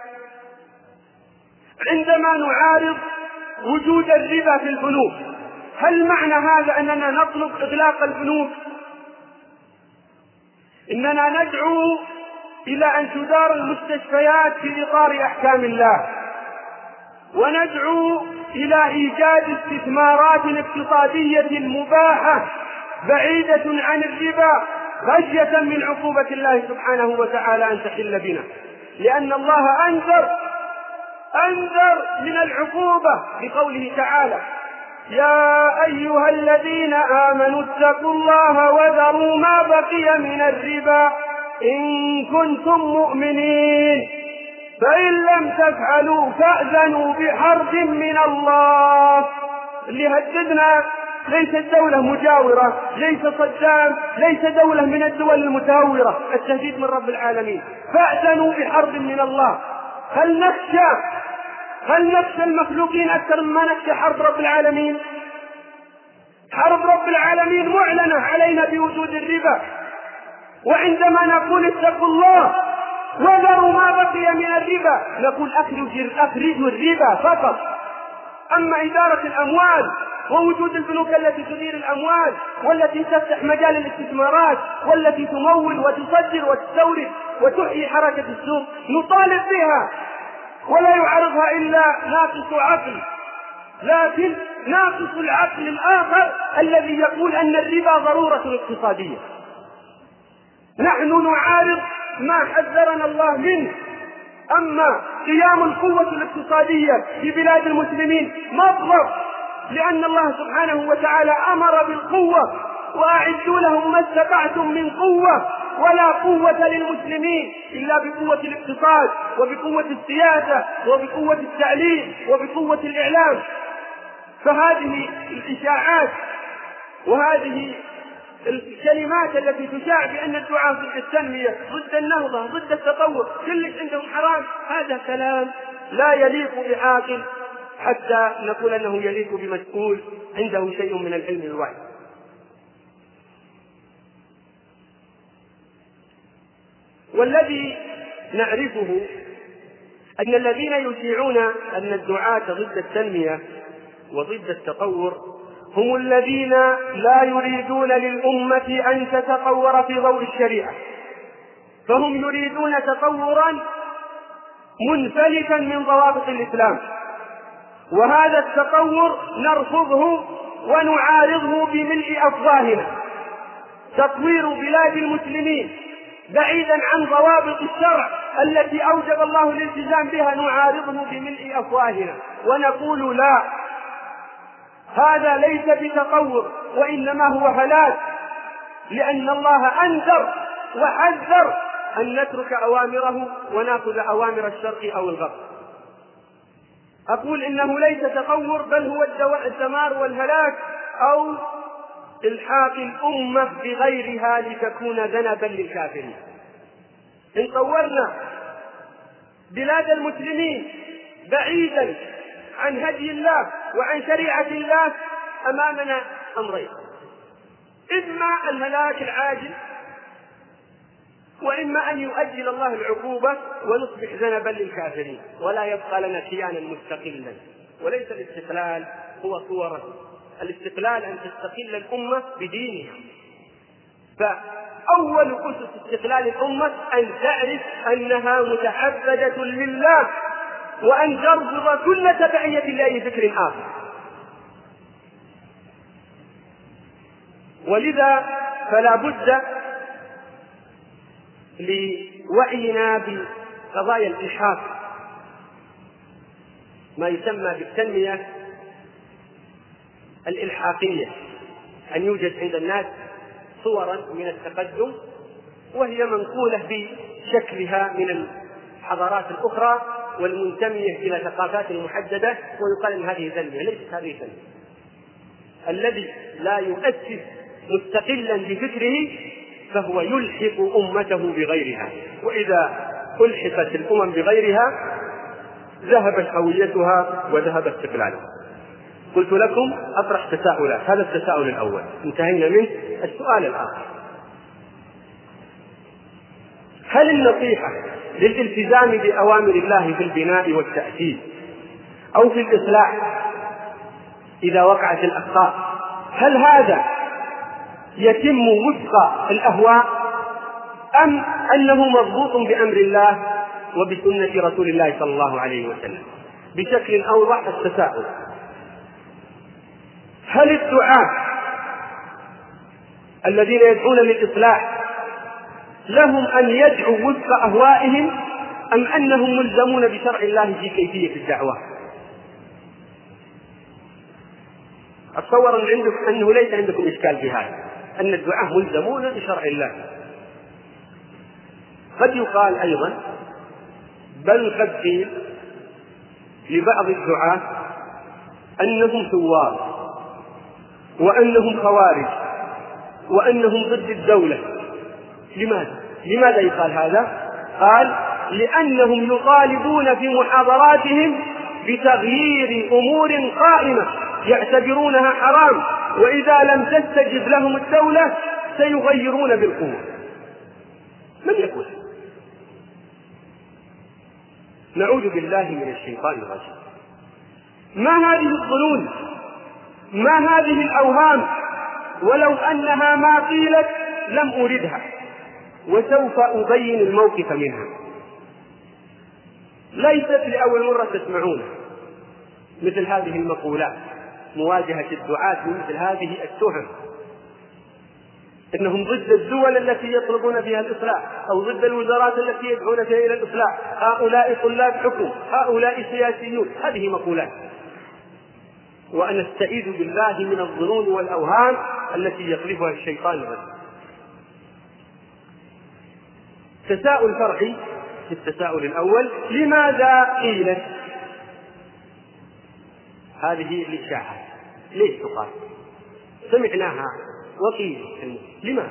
عندما نعارض وجود الربا في البنوك، هل معنى هذا أننا نطلب إغلاق البنوك؟ إننا ندعو إلى أن تدار المستشفيات في إطار أحكام الله، وندعو إلى إيجاد استثمارات اقتصادية مباحة بعيدة عن الربا خشية من عقوبة الله سبحانه وتعالى أن تحل بنا، لأن الله أنذر من العقوبة بقوله تعالى: يا أيها الذين آمنوا اتقوا الله وذروا ما بقي من الربا إن كنتم مؤمنين، فإن لم تفعلوا فأذنوا بحرب من الله. اللي هددنا ليست دولة مجاورة، ليس صدام، ليس دولة من الدول المتهورة، التهديد من رب العالمين. فأذنوا بحرب من الله. هل نخشى المخلوقين أكثر مما نخشى حرب رب العالمين؟ حرب رب العالمين معلنة علينا بوجود الربا، وعندما نقول اتقوا الله وذروا ما بقي من الربا نقول أخرجوا الربا فقط. أما إدارة الأموال ووجود البنوك التي تدير الأموال والتي تفتح مجال الاستثمارات والتي تمول وتصدر وتستورد وتحيي حركة السوق نطالب بها، ولا يعرضها إلا ناقص عقل. لكن ناقص العقل الآخر الذي يقول أن الربا ضرورة اقتصادية. نحن نعارض ما حذرنا الله منه. أما قيام القوة الاقتصادية في بلاد المسلمين مطلب، لأن الله سبحانه وتعالى أمر بالقوة: وأعدوا لهم ما استطعتم من قوة، ولا قوة للمسلمين إلا بقوة الاقتصاد وبقوة السياسة وبقوة التعليم وبقوة الإعلام. فهذه الإشاعات وهذه الكلمات التي تشاع بأن الدعاة ضد التنمية ضد النهضة ضد التطور كلش عندهم حرام، هذا كلام لا يليق بعاقل حتى نقول أنه يليق بمسؤول عنده شيء من العلم الوعي. والذي نعرفه أن الذين يشيعون أن الدعاة ضد التنمية وضد التطور هم الذين لا يريدون للأمة أن تتطور في ضوء الشريعة، فهم يريدون تطورا منفلتا من ضوابط الإسلام، وهذا التطور نرفضه ونعارضه بملء أفواهنا. تطوير بلاد المسلمين بعيدا عن ضوابط الشرع التي أوجب الله الالتزام بها نعارضه بملء أفواهنا ونقول لا، هذا ليس بتطور وإنما هو هلاك، لأن الله أنذر وحذر أن نترك أوامره ونأخذ أوامر الشرق أو الغرب. أقول إنه ليس تطور بل هو الدمار والهلاك أو إلحاق الأمة بغيرها لتكون ذنبا للكافرين. إن طورنا بلاد المسلمين بعيدا عن هدي الله وعن شريعة الله أمامنا أمرين: إما الهلاك العاجل، وإما أن يؤجل الله العقوبة ونصبح ذنبا للكافرين ولا يبقى لنا كيانا مستقلا. وليس الاستقلال هو صورة الاستقلال أن تستقل الأمة بدينها، فأول أسس استقلال الأمة أن تعرف أنها متعبدة لله وأن ترفض كل تبعية لأي فكر آخر. ولذا فلا بد لوعينا بقضايا الإلحاق، ما يسمى بالتنمية الإلحاقية، أن يوجد عند الناس صورا من التقدم وهي منقولة بشكلها من الحضارات الأخرى والمنتمية إلى ثقافات محددة، ويقال أن هذه تنمية. ليست هذه تنمية. الذي لا يؤسس مستقلا بفكره فهو يلحق أمته بغيرها، وإذا ألحقت الأمم بغيرها ذهبت هويتها وذهب استقلالها. قلت لكم أطرح تساؤلات، هذا التساؤل الأول انتهينا منه. السؤال الآخر: هل النصيحة للالتزام بأوامر الله في البناء والتأسيس أو في الإصلاح إذا وقعت الأخطاء، هل هذا يتم وفق الأهواء أم أنه مضبوط بأمر الله وبسنة رسول الله صلى الله عليه وسلم؟ بشكل أوضح التساؤل: هل الدعاة الذين يدعون للإصلاح لهم أن يدعوا وفق أهوائهم أم أنهم ملزمون بشرع الله في كيفية الدعوة؟ أتصور أنه ليس عندكم إشكال في هذا، أن الدعاة ملزمون بشرع الله. قد يقال أيضا بل قد قيل لبعض الدعاة أنهم ثوار وأنهم خوارج وأنهم ضد الدولة. لماذا يقال هذا؟ قال: لأنهم يطالبون في محاضراتهم بتغيير أمور قائمة يعتبرونها حرام، وإذا لم تستجب لهم الدولة سيغيرون بالقوة. من يقول؟ نعوذ بالله من الشيطان الرجيم. ما هذه الظنون؟ ما هذه الأوهام؟ ولو أنها ما قيلت لم أردها، وسوف أبين الموقف منها. ليست لأول مرة تسمعون مثل هذه المقولات، مواجهة الدعاة بمثل هذه التهم، إنهم ضد الدول التي يطلبون فيها الإصلاح أو ضد الوزارات التي يدعون فيها إلى الإصلاح، هؤلاء طلاب حكم، هؤلاء سياسيون. هذه مقولات، وأنا أستعيذ بالله من الظنون والأوهام التي يقذفها الشيطان الرجيم. تساؤل فرعي في التساؤل الأول: لماذا قيلت هذه الإشاعات؟ ليش تقال؟ سمعناها وقيل. لماذا؟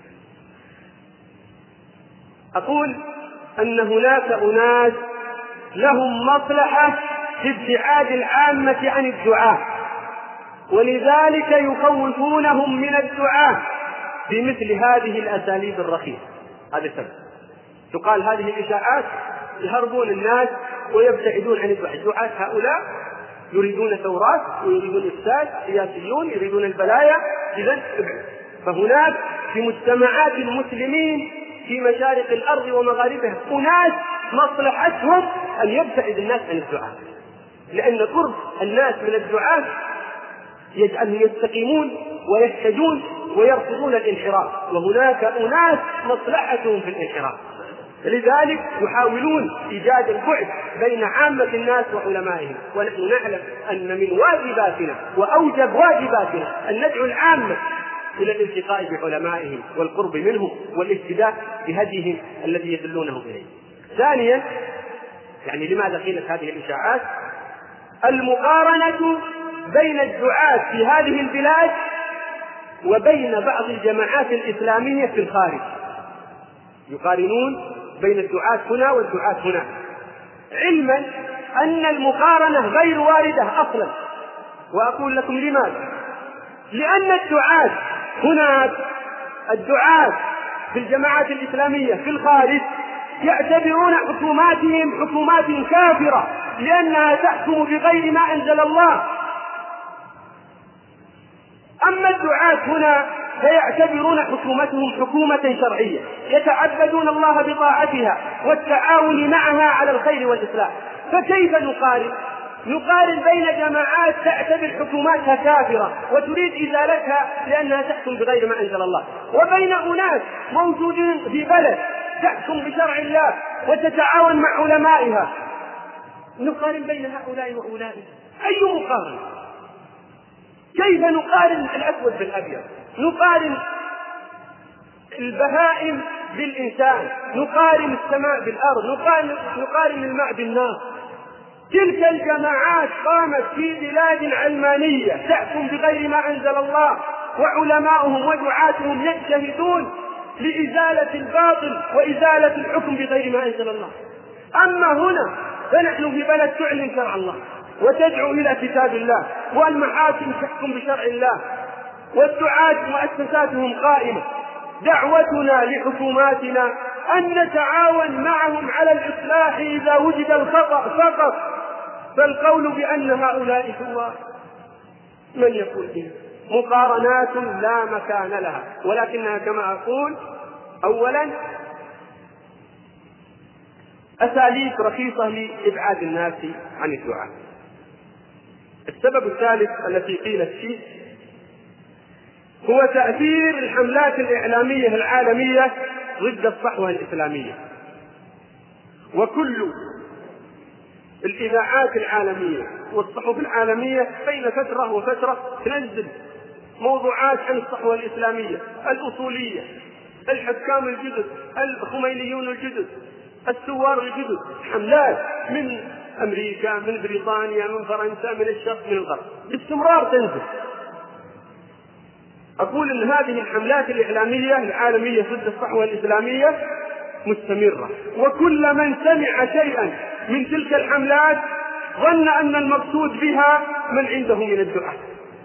أقول أن هناك أناس لهم مصلحة في ابتعاد العامة عن الدعاة، ولذلك يخوفونهم من الدعاة بمثل هذه الأساليب الرخيصة. هذا السبب تقال هذه الإشاعات يهربون الناس ويبتعدون عن الدعاة. الدعاة هؤلاء يريدون ثورات ويريدون إفساد، سياسيون يريدون البلايا. إذن فهناك في مجتمعات المسلمين في مشارق الأرض ومغاربها أناس مصلحتهم أن يبتعد الناس عن الدعاة، لأن قرب الناس من الدعاة يجعلهم يستقيمون ويهتدون ويرفضون الانحراف، وهناك أناس مصلحتهم في الانحراف. لذلك يحاولون إيجاد البعد بين عامة الناس وعلمائهم. ونحن نعلم أن من واجباتنا وأوجب واجباتنا أن ندعو العامة إلى الالتقاء بعلمائهم والقرب منهم والاهتداء بهديهم الذي يدلونهم إليه. ثانيا، يعني لماذا قيلت هذه الإشاعات؟ المقارنة بين الدعاة في هذه البلاد وبين بعض الجماعات الإسلامية في الخارج. يقارنون بين الدعاة هنا والدعاة هنا، علما أن المقارنة غير واردة أصلا. وأقول لكم لماذا؟ لأن الدعاة هناك، الدعاة في الجماعات الإسلامية في الخارج يعتبرون حكوماتهم حكومات كافرة لأنها تحكم بغير ما أنزل الله. أما الدعاة هنا فيعتبرون حكومتهم حكومة شرعية يتعبدون الله بطاعتها والتعاون معها على الخير والإصلاح. فكيف نقارن بين جماعات تعتبر حكوماتها كافرة وتريد إزالتها لأنها تحكم بغير ما أنزل الله، وبين أناس موجودين في بلد تحكم بشرع الله وتتعاون مع علمائها؟ نقارن بين هؤلاء وأولئك. أي مقارنة؟ كيف نقارن الأسود بالأبيض؟ نقارن البهائم بالإنسان، نقارن السماء بالأرض، نقارن الماء بالنار. تلك الجماعات قامت في بلاد علمانية تحكم بغير ما أنزل الله، وعلماؤهم ودعاتهم يجتهدون لإزالة الباطل وإزالة الحكم بغير ما أنزل الله. أما هنا فنحن في بلد تعلن شرع الله وتدعو إلى كتاب الله، والمحاكم تحكم بشرع الله، والدعاة مؤسساتهم قائمة. دعوتنا لحكوماتنا أن نتعاون معهم على الإصلاح إذا وجد الخطأ فقط، فالقول بأن هؤلاء ثوار من يقول به؟ مقارنات لا مكان لها، ولكنها كما أقول أولا أساليب رخيصة لإبعاد الناس عن الدعاء. السبب الثالث التي قيلت فيه هو تأثير الحملات الإعلامية العالمية ضد الصحوة الإسلامية. وكل الإذاعات العالمية والصحف العالمية بين فترة وفترة تنزل موضوعات عن الصحوة الإسلامية، الأصولية، الحكام الجدد، الخمينيون الجدد، الثوار الجدد، حملات من أمريكا، من بريطانيا، من فرنسا، من الشرق، من الغرب، باستمرار تنزل. أقول أن هذه الحملات الإعلامية العالمية ضد الصحوة الإسلامية مستمرة، وكل من سمع شيئا من تلك الحملات ظن أن المقصود بها من عنده من الدعاة.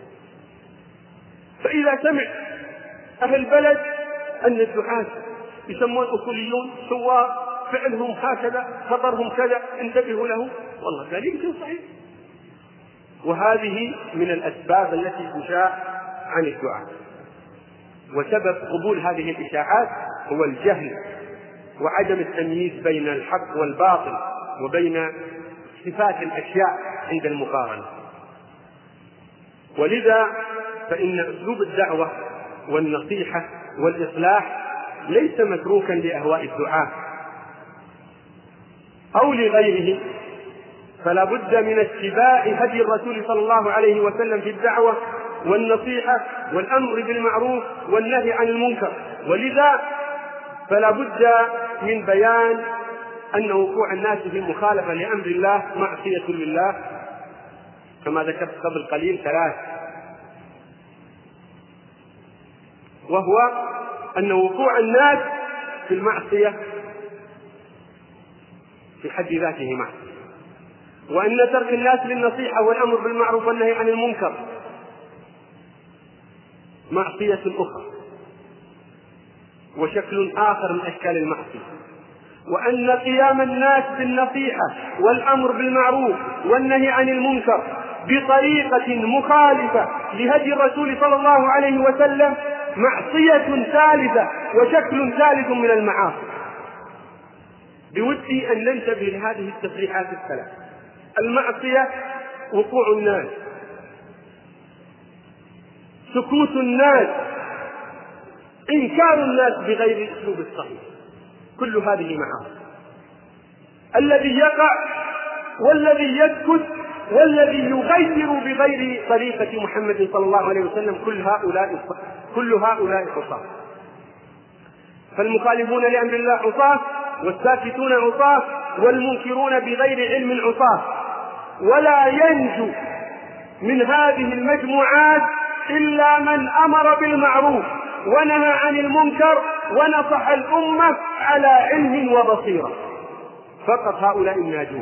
فإذا سمع أهل البلد أن الدعاة يسمون أصوليون ثوار، فعلهم هكذا، خطرهم كذا، انتبهوا له، والله قال يمكن صحيح. وهذه من الأسباب التي تشاع عن الدعاء. وسبب قبول هذه الإشاعات هو الجهل وعدم التمييز بين الحق والباطل وبين صفات الأشياء عند المقارنة. ولذا فإن أسلوب الدعوة والنصيحة والإصلاح ليس متروكا لأهواء الدعاة أو لغيره، فلا بد من اتباع هدي الرسول صلى الله عليه وسلم في الدعوة والنصيحة والأمر بالمعروف والنهي عن المنكر. ولذا فلا بد من بيان أن وقوع الناس في مخالفة لأمر الله معصية لله، كما ذكرت قبل قليل 3، وهو أن وقوع الناس في المعصية في حد ذاته معصية، وأن ترك الناس للنصيحة والأمر بالمعروف والنهي عن المنكر معصية أخرى وشكل آخر من أشكال المعصية، وأن قيام الناس بالنصيحة والأمر بالمعروف والنهي عن المنكر بطريقة مخالفة لهدي الرسول صلى الله عليه وسلم معصية ثالثة وشكل ثالث من المعاصي. بودي أن ننتبه لهذه التصريحات الثلاث: المعصية وقوع الناس، سكوت الناس، إنكار الناس بغير الأسلوب الصحيح، كل هذه معاصي. الذي يقع والذي يسكت والذي يغير بغير طريقة محمد صلى الله عليه وسلم كل هؤلاء عصاة. فالمخالفون لأمر الله عصاة، والساكتون عصاة، والمنكرون بغير علم عصاة. ولا ينجو من هذه المجموعات إلا من أمر بالمعروف ونهى عن المنكر ونصح الأمة على علم وبصيرة، فقط هؤلاء الناجون.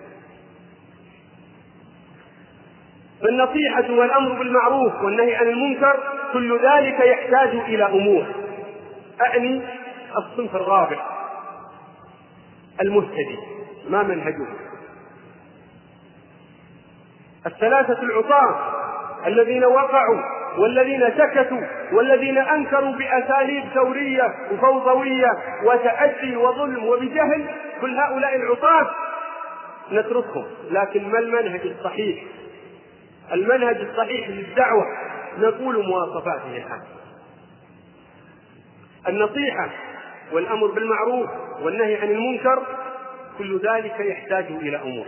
فالنصيحة والأمر بالمعروف والنهي عن المنكر كل ذلك يحتاج إلى أمور، أعني الصنف الرابع المهتدي، ما منهجه؟ الثلاثة العصاة الذين وقعوا والذين سكتوا والذين أنكروا بأساليب ثورية وفوضوية وتأدي وظلم وبجهل، كل هؤلاء العصاة نتركهم. لكن ما المنهج الصحيح؟ المنهج الصحيح للدعوة نقول مواصفاته الآن: النصيحة والأمر بالمعروف والنهي عن المنكر كل ذلك يحتاج إلى أمور.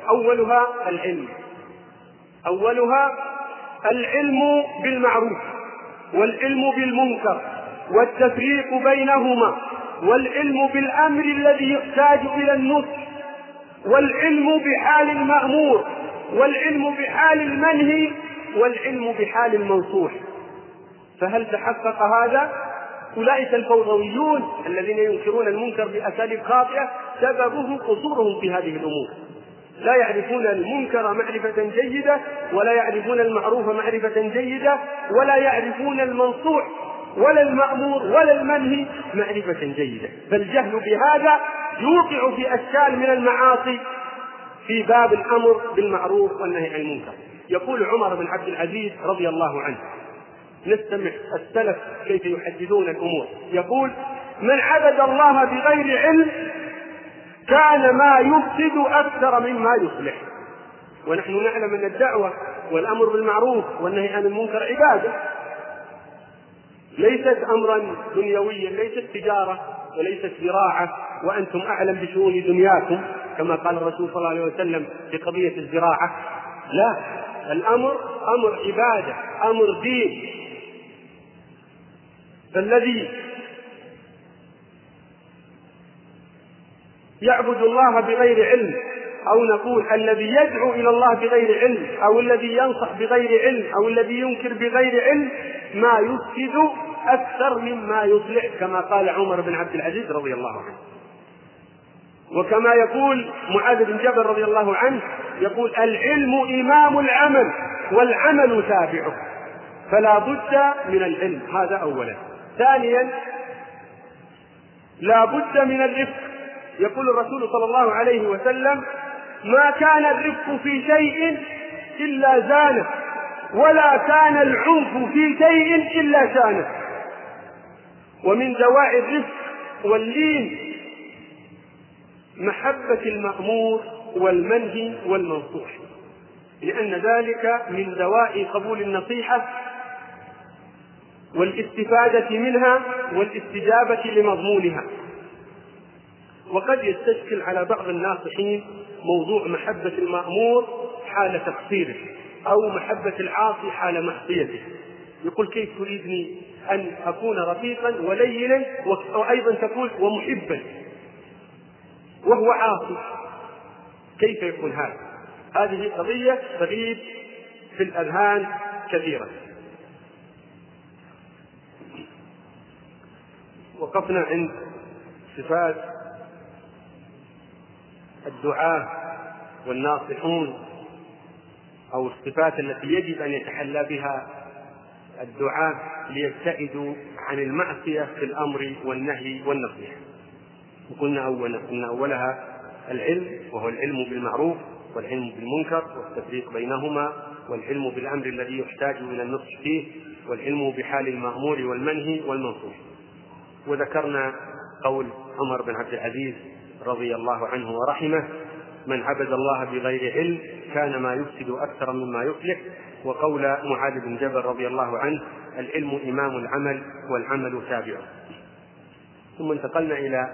أولها العلم بالمعروف والعلم بالمنكر والتفريق بينهما، والعلم بالأمر الذي يحتاج إلى النصح، والعلم بحال المأمور، والعلم بحال المنهي، والعلم بحال المنصوح. فهل تحقق هذا؟ أولئك الفوضويون الذين ينكرون المنكر بأساليب خاطئة سببه قصورهم في هذه الأمور، لا يعرفون المنكر معرفة جيدة، ولا يعرفون المعروف معرفة جيدة، ولا يعرفون المنصوح ولا المأمور ولا المنهي معرفة جيدة. فالجهل بهذا يوقع في أشكال من المعاصي في باب الأمر بالمعروف والنهي عن المنكر. يقول عمر بن عبد العزيز رضي الله عنه، نستمع السلف كيف يحدثون الأمور، يقول: من عبد الله بغير علم كان ما يفسد أكثر مما يصلح. ونحن نعلم أن الدعوة والأمر بالمعروف والنهي عن المنكر عبادة، ليست أمرا دنيويا، ليست تجارة وليست زراعة وأنتم أعلم بشؤون دنياكم كما قال الرسول صلى الله عليه وسلم في قضية الزراعة. لا، الأمر أمر عبادة، أمر دين. فالذي يعبد الله بغير علم، أو نقول الذي يدعو إلى الله بغير علم، أو الذي ينصح بغير علم، أو الذي ينكر بغير علم، ما يفسد أكثر مما يصلح كما قال عمر بن عبد العزيز رضي الله عنه. وكما يقول معاذ بن جبل رضي الله عنه، يقول: العلم إمام العمل والعمل تابعه، فلا بد من العلم. هذا أولا. ثانيا لا بد من الرفق. يقول الرسول صلى الله عليه وسلم: ما كان الرفق في شيء إلا زانه، ولا كان العنف في شيء إلا شانه. ومن دواعي الرفق واللين محبة المأمور والمنهي والمنصوح، لأن ذلك من دواعي قبول النصيحة والاستفادة منها والاستجابة لمضمونها. وقد يستشكل على بعض الناصحين موضوع محبة المأمور حال تقصيره، أو محبة العاصي حال معصيته. يقول: كيف تريدني أن أكون رفيقا ولينا وأيضا تقول ومحبا وهو عاصي؟ كيف يكون هذا؟ هذه قضية تغيب في الأذهان كثيرا. وقفنا عند صفات الدعاة والناصحون أو الصفات التي يجب أن يتحلى بها الدعاة ليبتعدوا عن المعصية في الأمر والنهي والنصيحة. وقلنا أن أولها العلم، وهو العلم بالمعروف والعلم بالمنكر والتفريق بينهما، والعلم بالأمر الذي يحتاج إلى النصح فيه، والعلم بحال المأمور والمنهي والمنصوح. وذكرنا قول عمر بن عبد العزيز رضي الله عنه ورحمه: من عبد الله بغير علم كان ما يفسد أكثر مما يصلح. وقول معاذ بن جبل رضي الله عنه: العلم إمام العمل والعمل تابعه. ثم انتقلنا إلى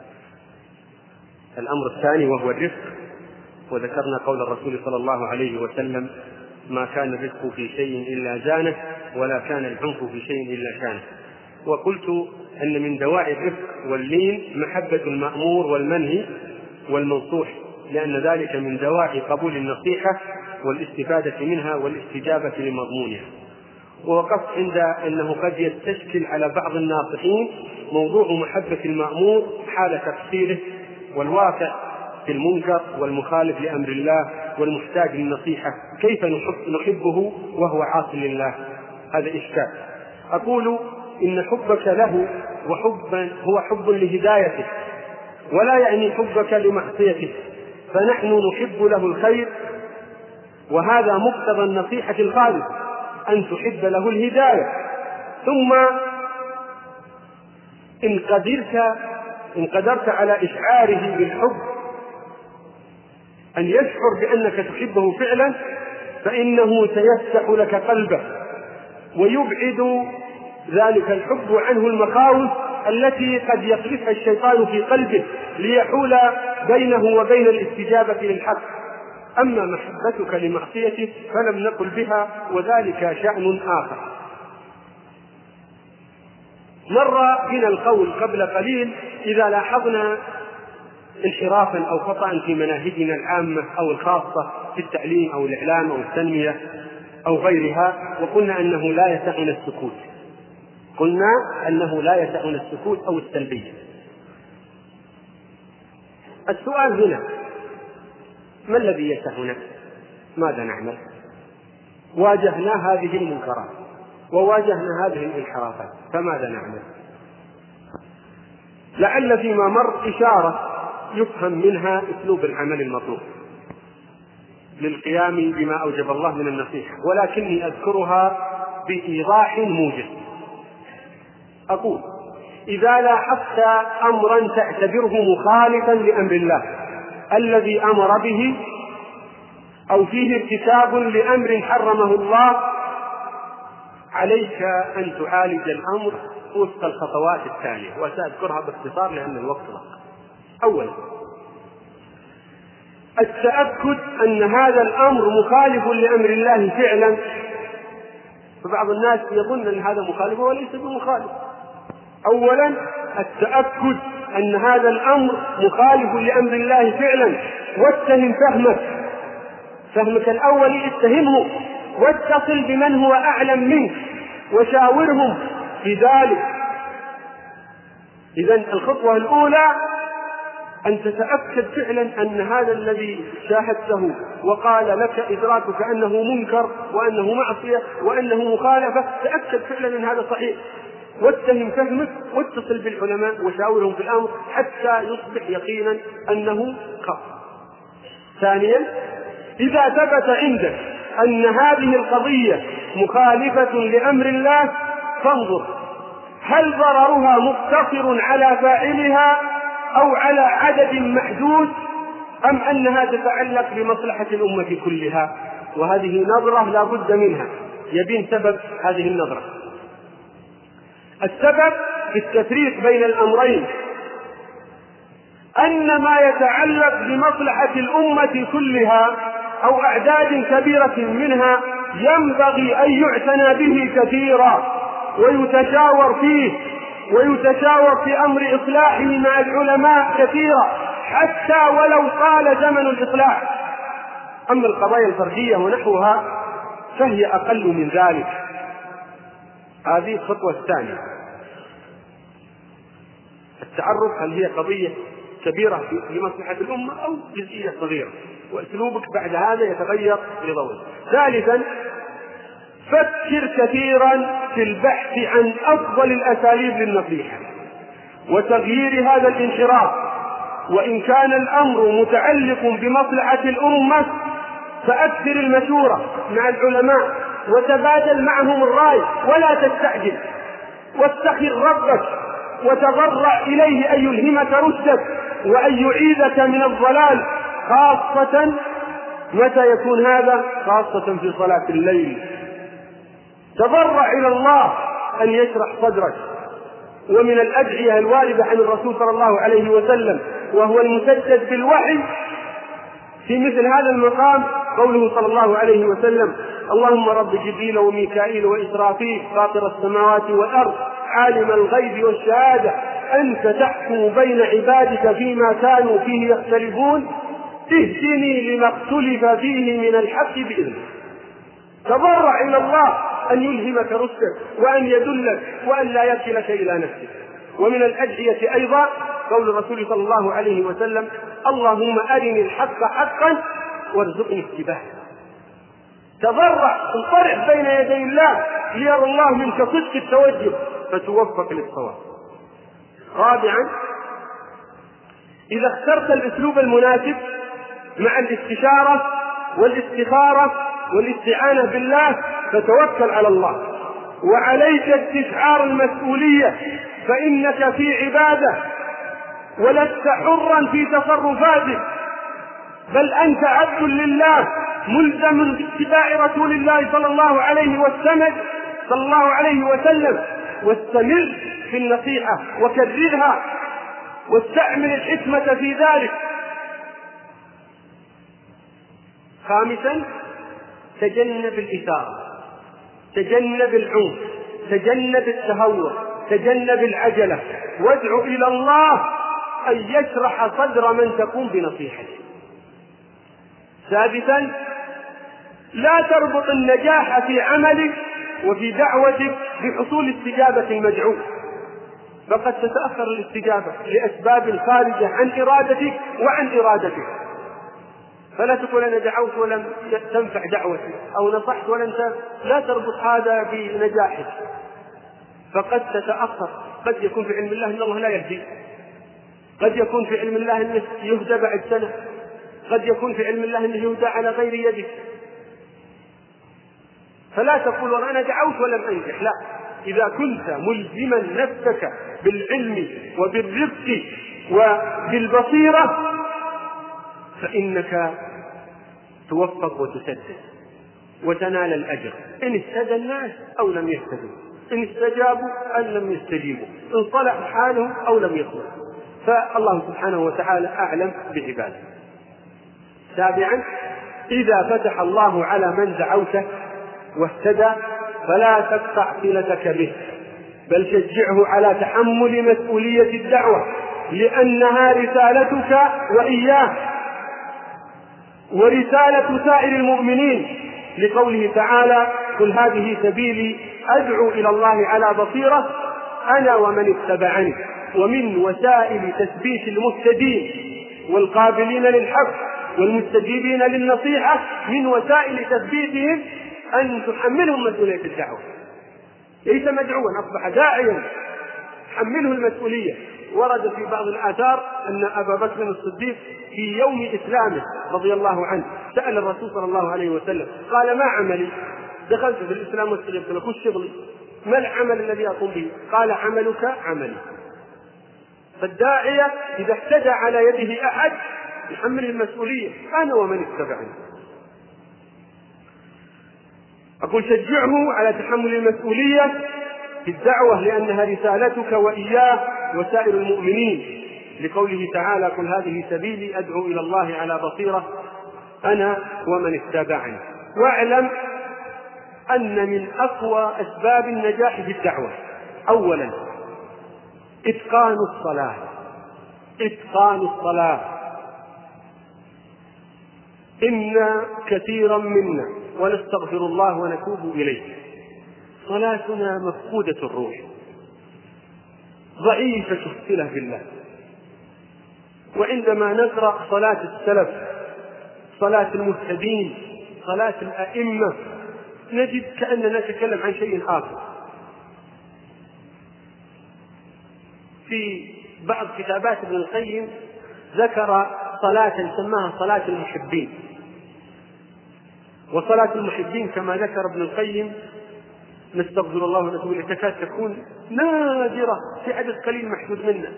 الأمر الثاني وهو الرفق، وذكرنا قول الرسول صلى الله عليه وسلم: ما كان الرفق في شيء إلا زانه، ولا كان العنف في شيء إلا شانه. وقلت أن من دواعي الرفق واللين محبة المأمور والمنهي والمنصوح، لأن ذلك من دواعي قبول النصيحة والاستفادة منها والاستجابة لمضمونها. ووقفت عند أنه قد يستشكل على بعض الناصحين موضوع محبة المأمور حال تقصيره، والواقع في المنكر والمخالف لأمر الله والمحتاج للنصيحة كيف نحبه وهو عاص لله؟ هذا إشكال. أقول إن حبك له هو حب لهدايته، ولا يعني حبك لمعصيته، فنحن نحب له الخير، وهذا مقتضى النصيحة الخالصة، أن تحب له الهداية. ثم إن قدرت على إشعاره بالحب، أن يشعر بأنك تحبه فعلا، فإنه سيفتح لك قلبه ويبعد ذلك الحب عنه المخاوف التي قد يقذفها الشيطان في قلبه ليحول بينه وبين الاستجابة للحق. أما محبتك لمعصيته فلم نقل بها، وذلك شأن آخر. مر بنا القول قبل قليل إذا لاحظنا انحرافا أو خطأ في مناهجنا العامة أو الخاصة في التعليم أو الإعلام أو التنمية أو غيرها، وقلنا أنه لا يسعنا السكوت. أو السلبية. السؤال هنا: ما الذي يسعنا؟ ماذا نعمل؟ واجهنا هذه المنكرات وواجهنا هذه الانحرافات، فماذا نعمل؟ لعل فيما مر إشارة يفهم منها أسلوب العمل المطلوب للقيام بما أوجب الله من النصيحة، ولكني أذكرها بإيضاح موجز. أقول: إذا لاحظت أمرا تعتبره مخالفا لأمر الله الذي أمر به، أو فيه ارتكاب لأمر حرمه الله، عليك أن تعالج الأمر وفق الخطوات التالية، وسأذكرها باختصار لأن الوقت ضاق. أولا، التأكد أن هذا الأمر مخالف لأمر الله فعلا، فبعض الناس يظن أن هذا مخالف وليس بمخالف. أولا، التأكد أن هذا الأمر مخالف لأمر الله فعلا، واتهم فهمك الأول، اتهمه واتصل بمن هو أعلم منك وشاورهم في ذلك. إذن الخطوة الأولى أن تتأكد فعلا أن هذا الذي شاهدته وقال لك إدراكك أنه منكر وأنه معصية وأنه مخالفة، تأكد فعلا أن هذا صحيح، واتهم فهمك واتصل بالعلماء وشاورهم في الأمر حتى يصبح يقينا أنه خطأ. ثانيا، إذا ثبت عندك أن هذه القضية مخالفة لأمر الله، فانظر هل ضررها مقتصر على فاعلها أو على عدد محدود، أم أنها تتعلق بمصلحة الأمة كلها. وهذه نظرة لا بد منها، يبين سبب هذه النظرة. السبب في التفريق بين الأمرين أن ما يتعلق بمصلحة الأمة كلها أو أعداد كبيرة منها ينبغي أن يعتنى به كثيرا ويتشاور فيه، ويتشاور في أمر إصلاحه مع العلماء كثيرا حتى ولو طال زمن الإصلاح. أما القضايا الفردية ونحوها فهي أقل من ذلك. هذه الخطوة الثانية، التعرف هل هي قضية كبيرة لمصلحة الأمة أو جزئية صغيرة. وأسلوبك بعد هذا يتغير بضوء. ثالثا، فكر كثيرا في البحث عن أفضل الأساليب للنصيحة وتغيير هذا الانحراف، وإن كان الأمر متعلق بمصلحة الأمة فأكثر المشورة مع العلماء وتبادل معهم الرأي ولا تستعجل، واستخر ربك وتضرع إليه أن يلهمك رشدك وأن يعيذك من الضلال، خاصة متى يكون هذا؟ خاصة في صلاة الليل. تضرع إلى الله أن يشرح صدرك. ومن الأدعية الواردة عن الرسول صلى الله عليه وسلم وهو المسدد بالوحي في مثل هذا المقام قوله صلى الله عليه وسلم: اللهم رب جبريل وميكائيل وإسرافيل فاطر السماوات والأرض عالم الغيب والشهادة أنت تحكم بين عبادك فيما كانوا فيه يختلفون اهدني لما اختلف فيه من الحق بإذنك. تضرع إلى الله أن يلهمك رشدك وأن يدلك وأن لا يكلك إلى نفسك. ومن الأدعية أيضا قول الرسول صلى الله عليه وسلم: اللهم أرني الحق حقا وارزقني اتباعه. تضرع انطرح بين يدي الله ليرى الله منك صدق التوجه فتوفق للصواب. رابعا، إذا اخترت الأسلوب المناسب مع الاستشارة والاستخارة والاستعانة بالله فتوكل على الله، وعليك استشعار المسؤولية فإنك في عبادة ولست حرا في تصرفاتك، بل أنت عبد لله ملزم باتباع رسول الله صلى الله عليه وسلم. واستمر في النصيحة وكررها واستعمل الحكمة في ذلك. خامسا، تجنب الإثارة، تجنب العنف، تجنب التهور، تجنب العجلة، وادع إلى الله أن يشرح صدر من تقوم بنصيحته. سادسا، لا تربط النجاح في عملك وفي دعوتك بحصول استجابة المدعو، فقد تتأخر الاستجابة لأسباب خارجة عن إرادتك وعن إرادتك. فلا تقول أنا دعوت ولم تنفع دعوتي، أو نصحت ولم لا تربط هذا بنجاحك، فقد تتأخر. قد يكون في علم الله أن الله لا يهدي، قد يكون في علم الله أنه يهدى بعد سنة، قد يكون في علم الله أنه يهدى على غير يدك. فلا تقول أنا دعوت ولم أنجح، لا، إذا كنت ملزما نفسك بالعلم وبالرفق وبالبصيرة فإنك توفق وتسدد وتنال الأجر، إن اهتدى الناس أو لم يهتدوا، إن استجابوا أو لم يستجيبوا، إن صلح حالهم أو لم يصلح، فالله سبحانه وتعالى أعلم بعباده. سابعا، إذا فتح الله على من دعوته واهتدى فلا تقطع صلتك به، بل شجعه على تحمل مسؤولية الدعوة، لأنها رسالتك وإياه ورسالة سائر المؤمنين، لقوله تعالى: قل هذه سبيلي أدعو إلى الله على بصيرة أنا ومن اتبعني. ومن وسائل تثبيت المهتدين والقابلين للحق والمستجيبين للنصيحة، من وسائل تثبيتهم أن تحملهم مسؤولية الدعوة. ليس مدعوا، أصبح داعيا، حمله المسؤولية. ورد في بعض الآثار أن أبا بكر الصديق في يوم إسلامه رضي الله عنه سأل الرسول صلى الله عليه وسلم قال: ما عملي؟ دخلت في الإسلام واستجبت لك، وش شغلي؟ ما العمل الذي أقوم به؟ قال: عملك عملي. فالداعية إذا احتجى على يده أحد يحمل المسؤولية، أنا ومن اتبعني. أقول شجعه على تحمل المسؤولية في الدعوة، لأنها رسالتك وإياه وسائر المؤمنين، لقوله تعالى: قل هذه سبيلي أدعو إلى الله على بصيرة أنا ومن اتبعني. واعلم أن من أقوى أسباب النجاح في الدعوة أولا إتقان الصلاة. إتقان الصلاة. إن كثيرا منا، ونستغفر الله ونتوب إليه، صلاتنا مفقودة الروح، ضعيفة الصلة بالله. وعندما نقرأ صلاة السلف صلاة المهتدين، صلاة الأئمة، نجد كأننا نتكلم عن شيء آخر. في بعض كتابات ابن القيم ذكر صلاة سماها صلاة المحبين، وصلاة المحبين كما ذكر ابن القيم نستغفر الله ونتوب إليه تكاد تكون نادرة في عدد قليل محدود منا.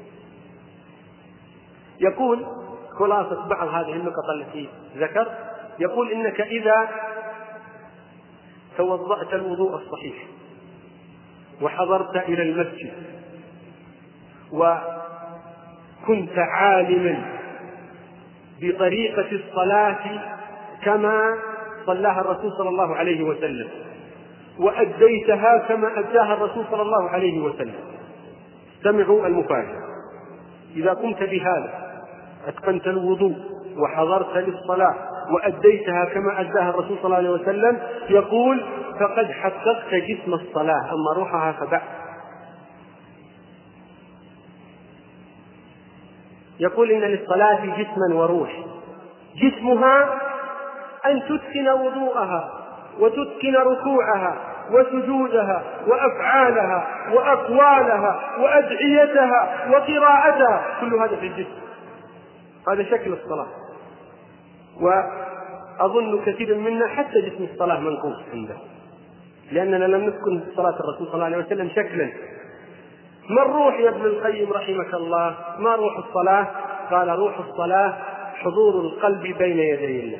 يقول خلاصة بعض هذه النقط التي ذكر، يقول إنك إذا توضأت الوضوء الصحيح وحضرت إلى المسجد وكنت عالما بطريقة الصلاة كما صلاها الرسول صلى الله عليه وسلم وأديتها كما أداها الرسول صلى الله عليه وسلم، استمعوا المفاجأة، إذا قمت بهذا أتقنت الوضوء وحضرت للصلاة وأديتها كما أداها الرسول صلى الله عليه وسلم، يقول فقد حققت جسم الصلاة، أما روحها فبعد. يقول إن للصلاة جسما وروح، جسمها أن تتقن وضوءها وتتقن ركوعها وسجودها وأفعالها وأقوالها وأدعيتها وقراءتها، كل هذا في الجسم، هذا شكل الصلاة. وأظن كثير منا حتى جسم الصلاة منقوص عنده، لأننا لم نتقن صلاة الرسول صلى الله عليه وسلم شكلا. ما الروح يا ابن القيم رحمك الله؟ ما روح الصلاة؟ قال روح الصلاة حضور القلب بين يدي الله.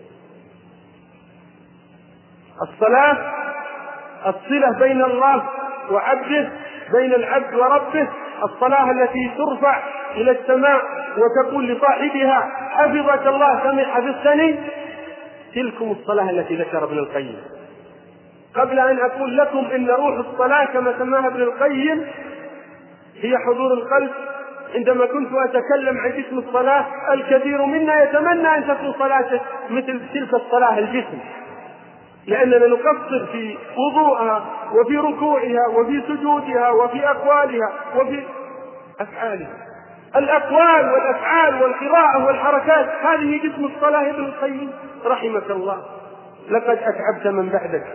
الصلاة الصلة بين الله وعبده، بين العبد وربه، الصلاة التي ترفع إلى السماء وتقول لصاحبها حفظك الله كما حفظتني، تلكم الصلاة التي ذكر ابن القيم. قبل أن أقول لكم إن روح الصلاة كما سماها ابن القيم هي حضور القلب، عندما كنت أتكلم عن جسم الصلاة الكثير منا يتمنى أن تكون صلاته مثل تلك الصلاة الجسم، لأننا نقصر في وضوءها وفي ركوعها وفي سجودها وفي أقوالها وفي أفعالها. الأقوال والأفعال والقراءة والحركات هذه جسم الصلاة ابن القيم رحمك الله، لقد أتعبت من بعدك.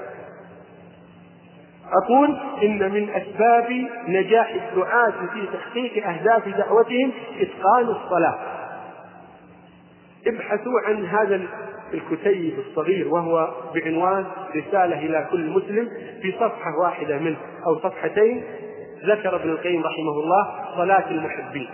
أقول إن من أسباب نجاح الدعاة في تحقيق أهداف دعوتهم إتقان الصلاة. ابحثوا عن هذا الكتيب الصغير وهو بعنوان رسالة إلى كل مسلم، في صفحة واحدة منه أو صفحتين ذكر ابن القيم رحمه الله صلاة المحبين.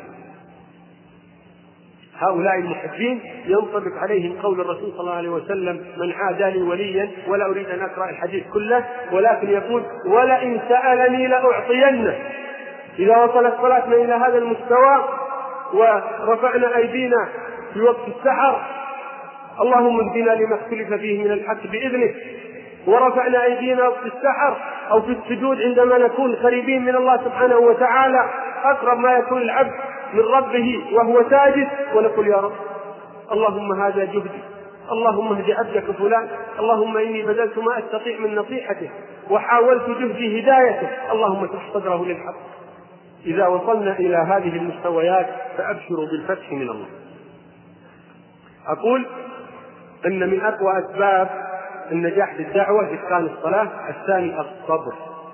هؤلاء المحبين ينطبق عليهم قول الرسول صلى الله عليه وسلم من عادى لي وليا، ولا أريد أن أقرأ الحديث كله، ولكن يقول ولئن سألني لأعطينه. إذا وصلت صلاتنا إلى هذا المستوى ورفعنا أيدينا في وقت السحر اللهم اهدنا لما اختلف فيه من الحق بإذنك، ورفعنا أيدينا في السحر أو في السجود عندما نكون قريبين من الله سبحانه وتعالى أقرب ما يكون العبد من ربه وهو ساجد، ونقول يا رب اللهم هذا جهدي، اللهم اهد عبدك فلان، اللهم إني بذلت ما أستطيع من نصيحته وحاولت جهدي هدايته، اللهم اشرح صدره للحق. إذا وصلنا إلى هذه المستويات فأبشروا بالفتح من الله. أقول أن من أقوى أسباب النجاح في الدعوة إتقان الصلاة. الثاني الصبر،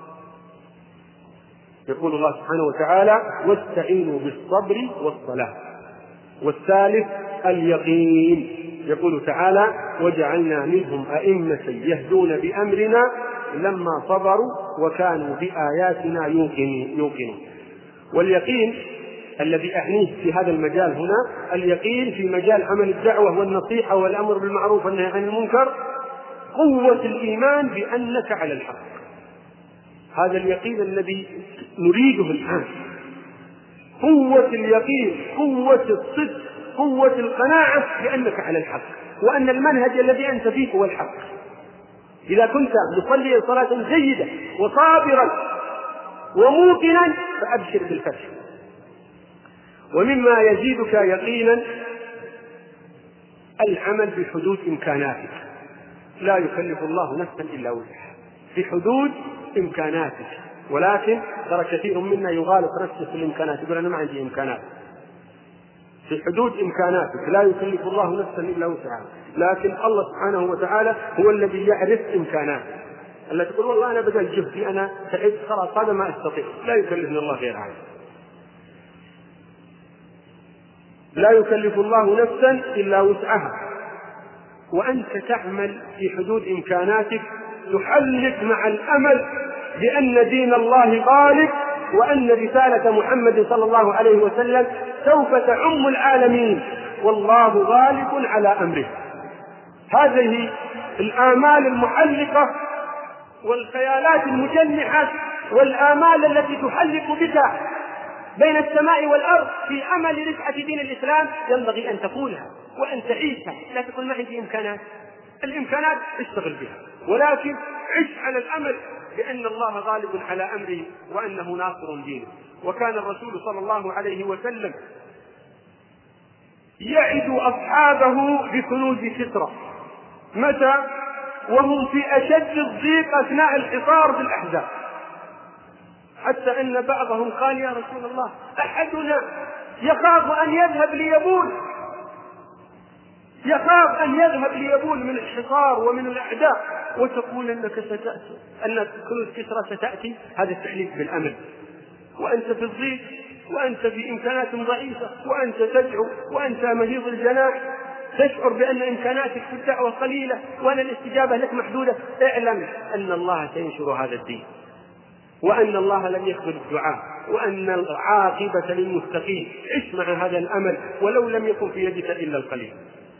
يقول الله سبحانه وتعالى واستعينوا بالصبر والصلاة. والثالث اليقين، يقول تعالى وجعلنا منهم أئمة يهدون بأمرنا لما صبروا وكانوا بآياتنا يوقنون. واليقين الذي أعنيه في هذا المجال هنا، اليقين في مجال عمل الدعوة والنصيحة والأمر بالمعروف والنهي عن المنكر، قوة الإيمان بأنك على الحق. هذا اليقين الذي نريده الآن، قوة اليقين، قوة الصدق، قوة القناعة بأنك على الحق، وأن المنهج الذي أنت فيه هو الحق. إذا كنت مصليا صلاة جيدة وصابرا وموقنا فأبشر بالفتح. ومما يزيدك يقينا العمل بحدود إمكاناتك، لا يكلف الله نفسا إلا وسعها، في حدود إمكاناتك. ولكن ترى كثير منا يغالط نفسه في الإمكانات، يقول أنا ما عندي إمكانات. في حدود إمكاناتك، لا يكلف الله نفسا إلا وسعها، لكن الله سبحانه وتعالى هو الذي يعرف إمكاناتك. ألا تقول والله أنا بدل جهدي أنا تعبت خلاص هذا ما أستطيع، لا يكلفني الله غير هذا. لا يكلف الله نفسا إلا وسعها، وأنت تعمل في حدود إمكاناتك، تحلق مع الأمل بأن دين الله غالب، وأن رسالة محمد صلى الله عليه وسلم سوف تعم العالمين، والله غالب على أمره. هذه الآمال المحلقة والخيالات المجنحة والآمال التي تحلق بك بين السماء والأرض في أمل رفعة دين الإسلام ينبغي أن تقولها وأن تعيشها. لا تقول ما عندي إمكانات، الإمكانات اشتغل بها، ولكن عش على الأمل بأن الله غالب على أمره وأنه ناصر دينه. وكان الرسول صلى الله عليه وسلم يعد أصحابه بكنوز كسرى. متى؟ وهم في أشد الضيق أثناء الحصار بالأحزاب، حتى أن بعضهم قال يا رسول الله أحدنا يخاف أن يذهب ليبول، يخاف أن يذهب ليبول من الحصار ومن الأعداء، وتقول أنك ستأتي أن كنوز كسرى ستأتي. هذا التحليف بالأمل، وأنت في الضيق، وأنت في إمكانات ضعيفة، وأنت تدعو، وأنت مريض الجناح، تشعر بأن إمكاناتك في الدعوة قليلة وأن الاستجابة لك محدودة. اعلم أن الله سينشر هذا الدين، وأن الله لم يقبل الدعاء، وأن العاقبة للمتقين. عش مع هذا الأمل ولو لم يكن في يدك إلا القليل.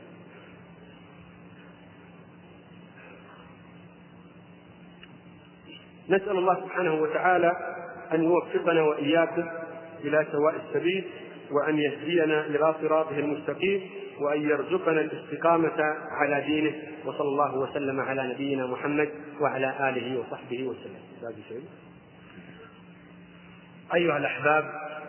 نسأل الله سبحانه وتعالى أن يوفقنا وإياكم إلى سواء السبيل، وأن يهدينا إلى صراطه المستقيم، وأن يرزقنا الاستقامة على دينه. وصلى الله وسلم على نبينا محمد وعلى آله وصحبه وسلم. أيها الأحباب،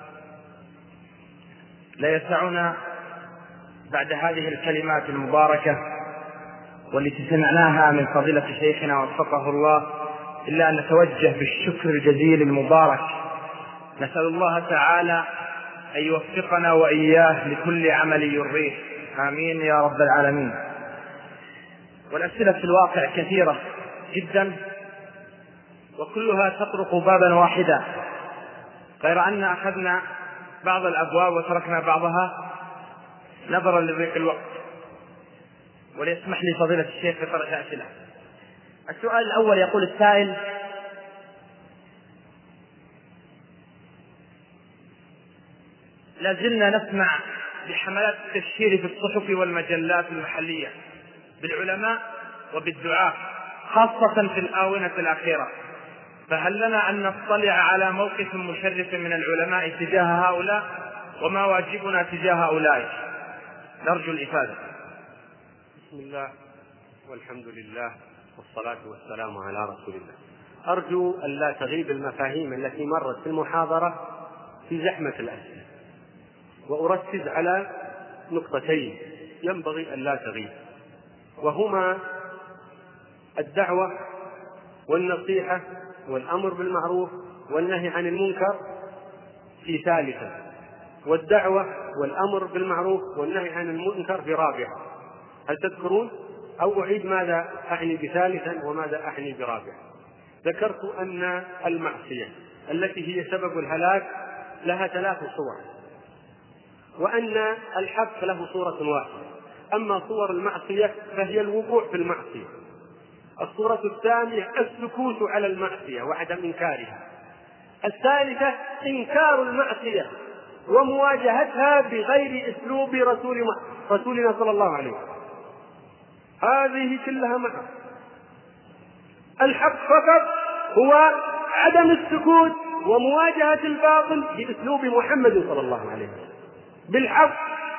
لا يسعنا بعد هذه الكلمات المباركة والتي سمعناها من فضيلة شيخنا وفقه الله إلا أن نتوجه بالشكر الجزيل المبارك. نسأل الله تعالى أن يوفقنا وإياه لكل عمل يرضيه، آمين يا رب العالمين. والأسئلة في الواقع كثيرة جدا، وكلها تطرق بابا واحدا، غير أن أخذنا بعض الأبواب وتركنا بعضها نظرا لضيق الوقت. وليسمح لي فضيلة الشيخ بطرح أسئلة. السؤال الأول يقول السائل: لازلنا نسمع بحملات التشهير في الصحف والمجلات المحلية بالعلماء وبالدعاة، خاصة في الآونة الأخيرة، فهل لنا أن نطلع على موقف مشرف من العلماء تجاه هؤلاء، وما واجبنا تجاه أولئك؟ نرجو الإفادة. بسم الله والحمد لله والصلاة والسلام على رسول الله. أرجو أن لا تغيب المفاهيم التي مرت في المحاضرة في زحمة الأسئلة، وأركز على نقطتين ينبغي أن لا تغيب، وهما الدعوة والنصيحة والأمر بالمعروف والنهي عن المنكر في ثالثة، والدعوة والأمر بالمعروف والنهي عن المنكر في رابعة. هل تذكرون؟ أو أعيد ماذا أعني بثالثا وماذا أعني برابعة؟ ذكرت أن المعصية التي هي سبب الهلاك لها 3 صور، وأن الحق له صورة واحدة. أما صور المعصية فهي الوقوع في المعصية. الصورة الثانية السكوت على المعصية وعدم إنكارها. الثالثة إنكار المعصية ومواجهتها بغير أسلوب رسولنا صلى الله عليه وسلم. هذه كلها معه. الحق فقط هو عدم السكوت ومواجهة الباطل بأسلوب محمد صلى الله عليه وسلم بالحق.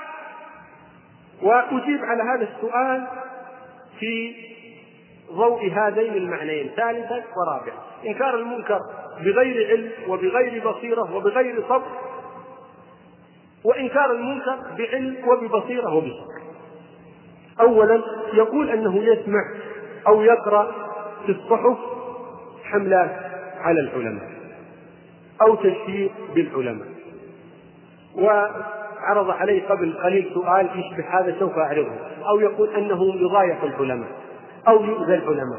وأجيب على هذا السؤال في ضوء هذين المعنيين ثالثا ورابعا: إنكار المنكر بغير علم وبغير بصيرة وبغير صبر، وإنكار المنكر بعلم وببصيرة وبصبر. أولا يقول أنه يسمع أو يقرأ في الصحف حملات على العلماء أو تشهير بالعلماء، عرض عليه قبل قليل سؤال يشبه هذا سوف أعرضه، أو يقول أنه يضايق العلماء أو يؤذى العلماء.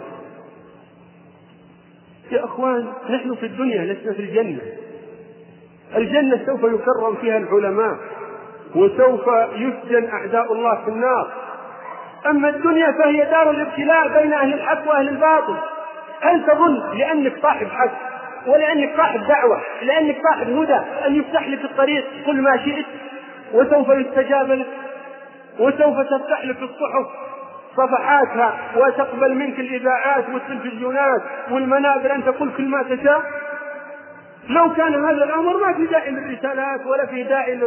يا أخوان، نحن في الدنيا لسنا في الجنة. الجنة سوف يكرم فيها العلماء وسوف يسجن أعداء الله في النار. أما الدنيا فهي دار الابتلاء بين أهل الحق وأهل الباطل. هل تظن لأنك صاحب حق ولأنك صاحب دعوة لأنك صاحب هدى أن يفتح لك الطريق كل ما شئت وسوف يستجاب لك وسوف تفتح لك الصحف صفحاتها وتقبل منك الإذاعات والتلفزيونات والمنابر أن تقول كل ما تشاء؟ لو كان هذا الأمر ما في داعي للرسالات ولا في داعي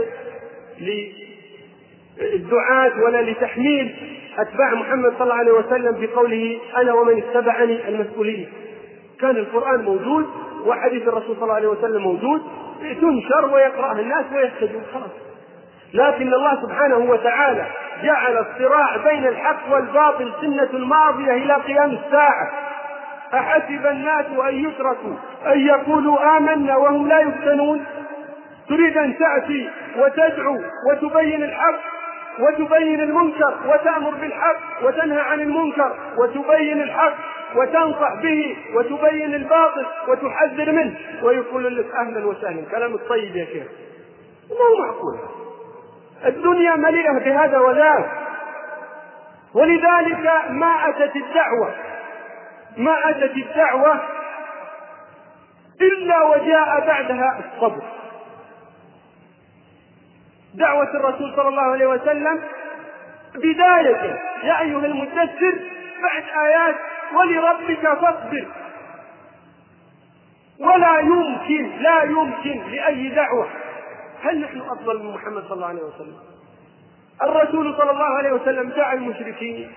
للدعاة ولا لتحميل أتباع محمد صلى الله عليه وسلم بقوله أنا ومن اتبعني المسؤولية. كان القرآن موجود وحديث الرسول صلى الله عليه وسلم موجود، تنشر ويقرأها الناس ويهتدون خلاص. لكن الله سبحانه وتعالى جعل الصراع بين الحق والباطل سنة ماضية إلى قيام الساعة. أحسب الناس أن يتركوا أن يقولوا آمنا وهم لا يفتنون؟ تريد أن تأتي وتدعو وتبين الحق وتبين المنكر وتأمر بالحق وتنهى عن المنكر وتبين الحق وتنصح به وتبين الباطل وتحذر منه ويقول لك أهلا وسهلا كلام الطيب يا شيخ. ما هو معقول. الدنيا مليئة بهذا وذاك، ولذلك ما أتت الدعوة إلا وجاء بعدها الصبر. دعوة الرسول صلى الله عليه وسلم بداية يا أيها المدثر بعد آيات ولربك فاصبر. لا يمكن لأي دعوة. هل نحن أفضل من محمد صلى الله عليه وسلم؟ الرسول صلى الله عليه وسلم دعا المشركين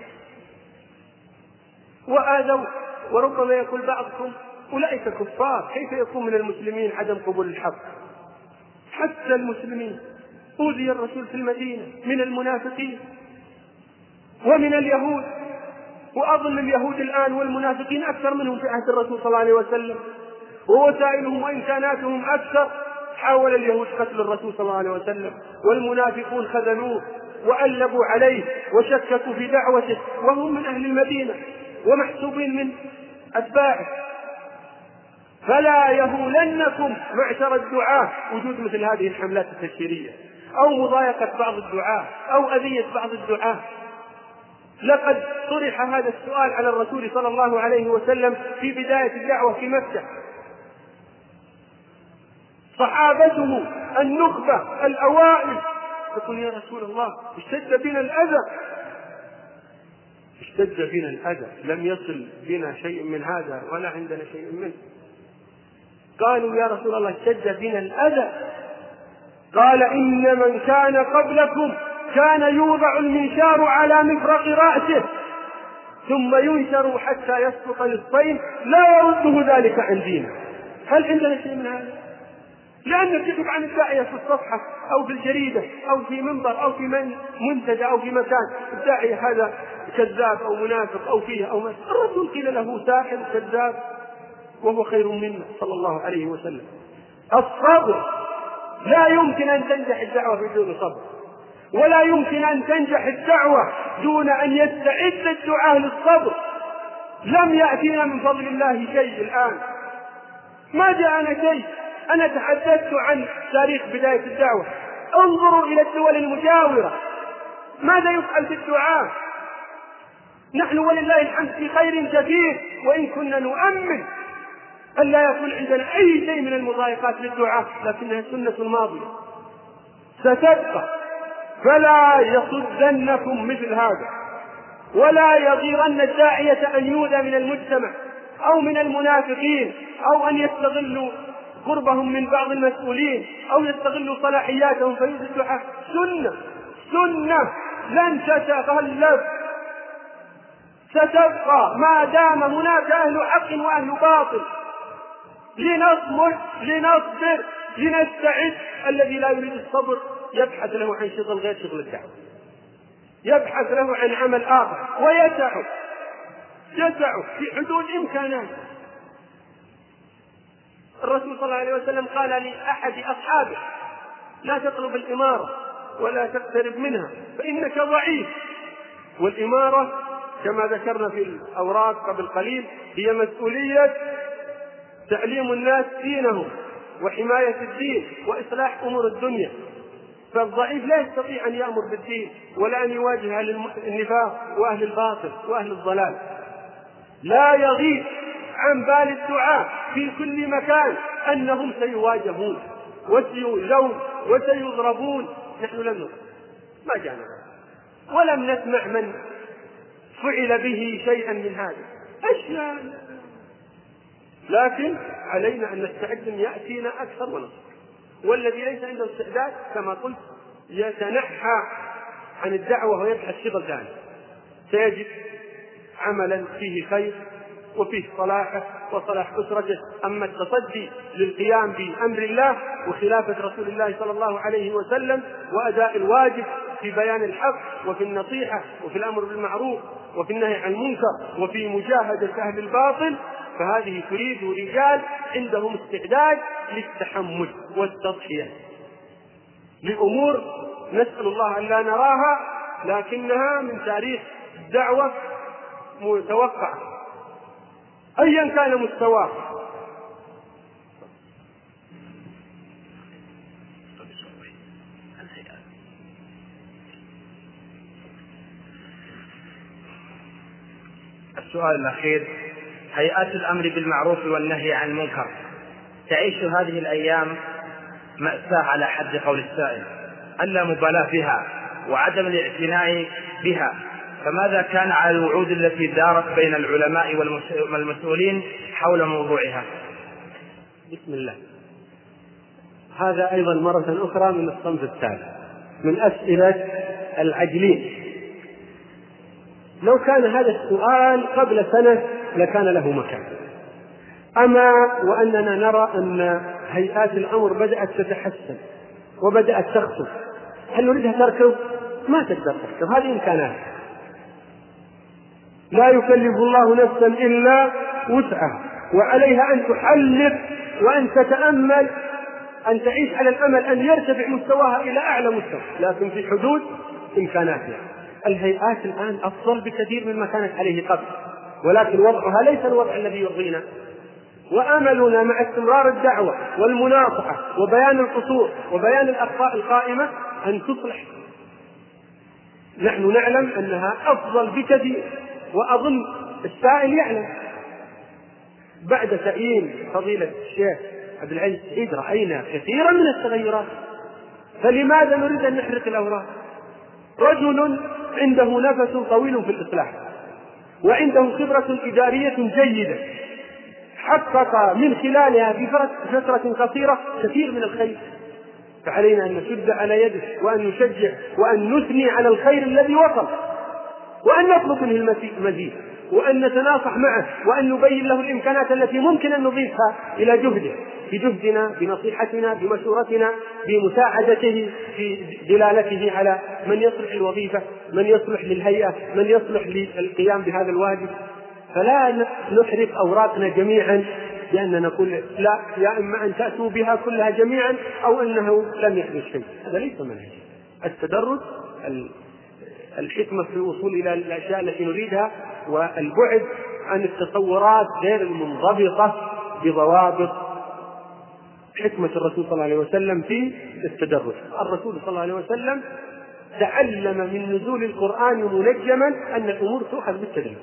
وآذوا، وربما يقول بعضكم أولئك كفار، كيف يكون من المسلمين عدم قبول الحق؟ حتى المسلمين أوذي الرسول في المدينة من المنافقين ومن اليهود، وأظن اليهود الآن والمنافقين أكثر منهم في عهد الرسول صلى الله عليه وسلم، ووسائلهم وإمكاناتهم أكثر. حاول اليهود قتل الرسول صلى الله عليه وسلم والمنافقون خذلوه وألبوا عليه وشككوا في دعوته وهم من أهل المدينة ومحسوبين من أتباعه. فلا يهولنكم معشر الدعاة وجود مثل هذه الحملات التشهيرية أو مضايقة بعض الدعاة أو أذية بعض الدعاة. لقد طرح هذا السؤال على الرسول صلى الله عليه وسلم في بداية الدعوة في مكة. صحابته النخبة الأوائل يقول يا رسول الله اشتد بنا الأذى، لم يصل بنا شيء من هذا ولا عندنا شيء منه. قالوا يا رسول الله اشتد بنا الأذى. قال إن من كان قبلكم كان يوضع المنشار على مفرق رأسه ثم ينشر حتى يسقط نصفين لا يرده ذلك عن دينه. هل عندنا شيء من هذا؟ لأنك تكتب عن الداعية في الصفحة أو في الجريدة أو في منبر أو في منتدى أو في مكان الداعية هذا كذاب أو منافق أو فيه أو ما. الرسول قيل له ساحر كذاب وهو خير منا صلى الله عليه وسلم. الصبر، لا يمكن أن تنجح الدعوة بدون صبر، ولا يمكن أن تنجح الدعوة دون أن يستعد الدعاة للصبر. لم يأتينا من فضل الله شيء الآن، ما جاءنا شيء. أنا تحدثت عن تاريخ بداية الدعوة. انظروا إلى الدول المجاورة ماذا يفعل في الدعاة. نحن ولله الحمد في خير كثير، وإن كنا نؤمن أن لا يكون عندنا أي شيء من المضايقات للدعاة، لكنها سنة ماضية ستبقى. فلا يصدنكم مثل هذا، ولا يغيرن الداعية أن يؤذى من المجتمع أو من المنافقين أو أن يستغلوا قربهم من بعض المسؤولين أو يستغلوا صلاحياتهم فيؤذوا الدعاة. سنة لن تتغلب، ستبقى ما دام هناك أهل حق وأهل باطل. لنصبر لنستعد. الذي لا يريد الصبر يبحث له عن شغل غير شغل الدعوة، يبحث له عن عمل آخر ويسعه في حدود إمكاناته. الرسول صلى الله عليه وسلم قال لأحد أصحابه لا تطلب الإمارة ولا تقترب منها فإنك ضعيف. والإمارة كما ذكرنا في الأوراق قبل قليل هي مسؤولية تعليم الناس دينهم وحماية الدين وإصلاح أمور الدنيا. فالضعيف لا يستطيع أن يأمر بالدين ولا أن يواجه أهل النفاق وأهل الباطل وأهل الضلال. لا يغيب عن بال الدعاة في كل مكان أنهم سيواجهون وسيؤذون وسيضربون. نحن لم نضرب، ما جاءنا ولم نسمع من فعل به شيئا من هذا أشياء، لكن علينا أن نستعد أن يأتينا أكثر ونصر. والذي ليس عنده استعداد كما قلت يتنحى عن الدعوة ويبحث شغل ثاني، سيجد عملا فيه خير وفيه صلاحه وصلاح أسرته. أما التصدي للقيام بأمر الله وخلافة رسول الله صلى الله عليه وسلم وأداء الواجب في بيان الحق وفي النصيحة وفي الأمر بالمعروف وفي النهي عن المنكر وفي مجاهدة أهل الباطل، فهذه تريد رجال عندهم استعداد للتحمل والتضحية لأمور نسأل الله أن لا نراها، لكنها من تاريخ الدعوة متوقعة أيا كان مستواه. السؤال الأخير: هيئات الأمر بالمعروف والنهي عن المنكر تعيش هذه الأيام مأساة على حد قول السائل، ألا مبالاة بها وعدم الاعتناء بها، فماذا كان على الوعود التي دارت بين العلماء والمسؤولين حول موضوعها؟ بسم الله. هذا أيضا مرة أخرى من الصنف الثالث من أسئلة العجلين. لو كان هذا السؤال قبل سنة لكان له مكان، أما وأننا نرى أن هيئات الأمر بدأت تتحسن وبدأت تخطو، هل نريدها تركض؟ ما تقدر تركض، هذه إمكانات، لا يكلف الله نفسا إلا وسعها، وعليها أن تحلق وأن تتأمل، أن تعيش على الأمل أن يرتفع مستواها إلى أعلى مستوى، لكن في حدود إمكاناتها. الهيئات الآن أفضل بكثير مما كانت عليه قبل، ولكن وضعها ليس الوضع الذي يرضينا. وأملنا مع استمرار الدعوة والمناصحة وبيان القصور وبيان الأخطاء القائمة أن تصلح. نحن نعلم أنها أفضل بكثير، وأظن السائل يعلم. بعد تأيين فضيلة الشيخ عبد العزيز السعيد رأينا كثيرا من التغيرات، فلماذا نريد أن نحرق الأوراق؟ رجل عنده نفس طويل في الإصلاح وعنده خبرة إدارية جيدة، حقق من خلالها في فترة قصيرة كثير من الخير، فعلينا أن نشد على يده وأن نشجع وأن نثني على الخير الذي وصل، وأن نطلب منه المزيد، وأن نتناصح معه، وأن نبين له الإمكانات التي ممكن أن نضيفها إلى جهده، بجهدنا، بنصيحتنا، بمشورتنا، بمساعدته، في دلالته على من يصلح الوظيفة، من يصلح للهيئة، من يصلح للقيام بهذا الواجب. فلا نحرق أوراقنا جميعا لأننا نقول لا، يا إما أن تأتوا بها كلها جميعا أو أنه لم يحدث شيء. هذا ليس منهج التدرج، الحكمة في الوصول إلى الأشياء التي نريدها، والبعد عن التصورات غير المنضبطة بضوابط حكمة الرسول صلى الله عليه وسلم في التدرج. الرسول صلى الله عليه وسلم تعلم من نزول القرآن منجما أن الأمور تؤخذ بالتدرج.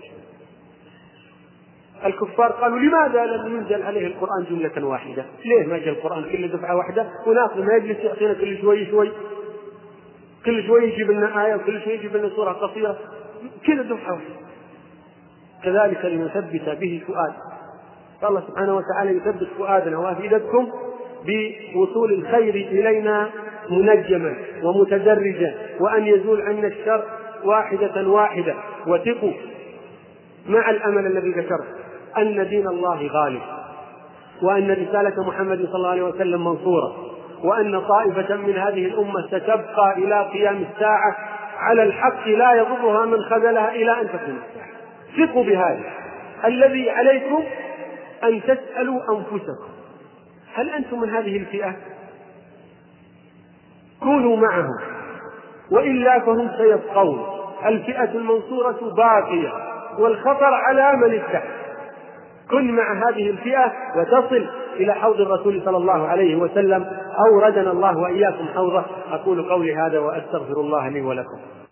الكفار قالوا لماذا لم ينزل عليه القرآن جملة واحدة؟ ليه ما جاء القرآن كل دفعة واحدة وناخذ ما يجلس يعطينا كل شوي كل شوي يجيب لنا آية وكل شوي يجيب لنا سورة قصيرة كل دفعة واحدة؟ كذلك لنثبت به فؤاد، فالله سبحانه وتعالى يثبت فؤادنا وأفئدتكم بوصول الخير إلينا منجما ومتدرجا، وأن يزول عنا الشر واحدة. وثقوا مع الأمل الذي ذكرت أن دين الله غالب، وأن رسالة محمد صلى الله عليه وسلم منصورة، وأن طائفة من هذه الأمة ستبقى إلى قيام الساعة على الحق لا يضرها من خذلها إلى أن تكون الساعة. ثقوا بهذا. الذي عليكم أن تسألوا أنفسكم هل أنتم من هذه الفئة؟ كونوا معهم وإلا فهم سيبقون. الفئة المنصورة باقية والخطر على من اتبع. كن مع هذه الفئة وتصل إلى حوض الرسول صلى الله عليه وسلم. أوردنا الله وإياكم حوضه. أقول قولي هذا وأستغفر الله لي ولكم.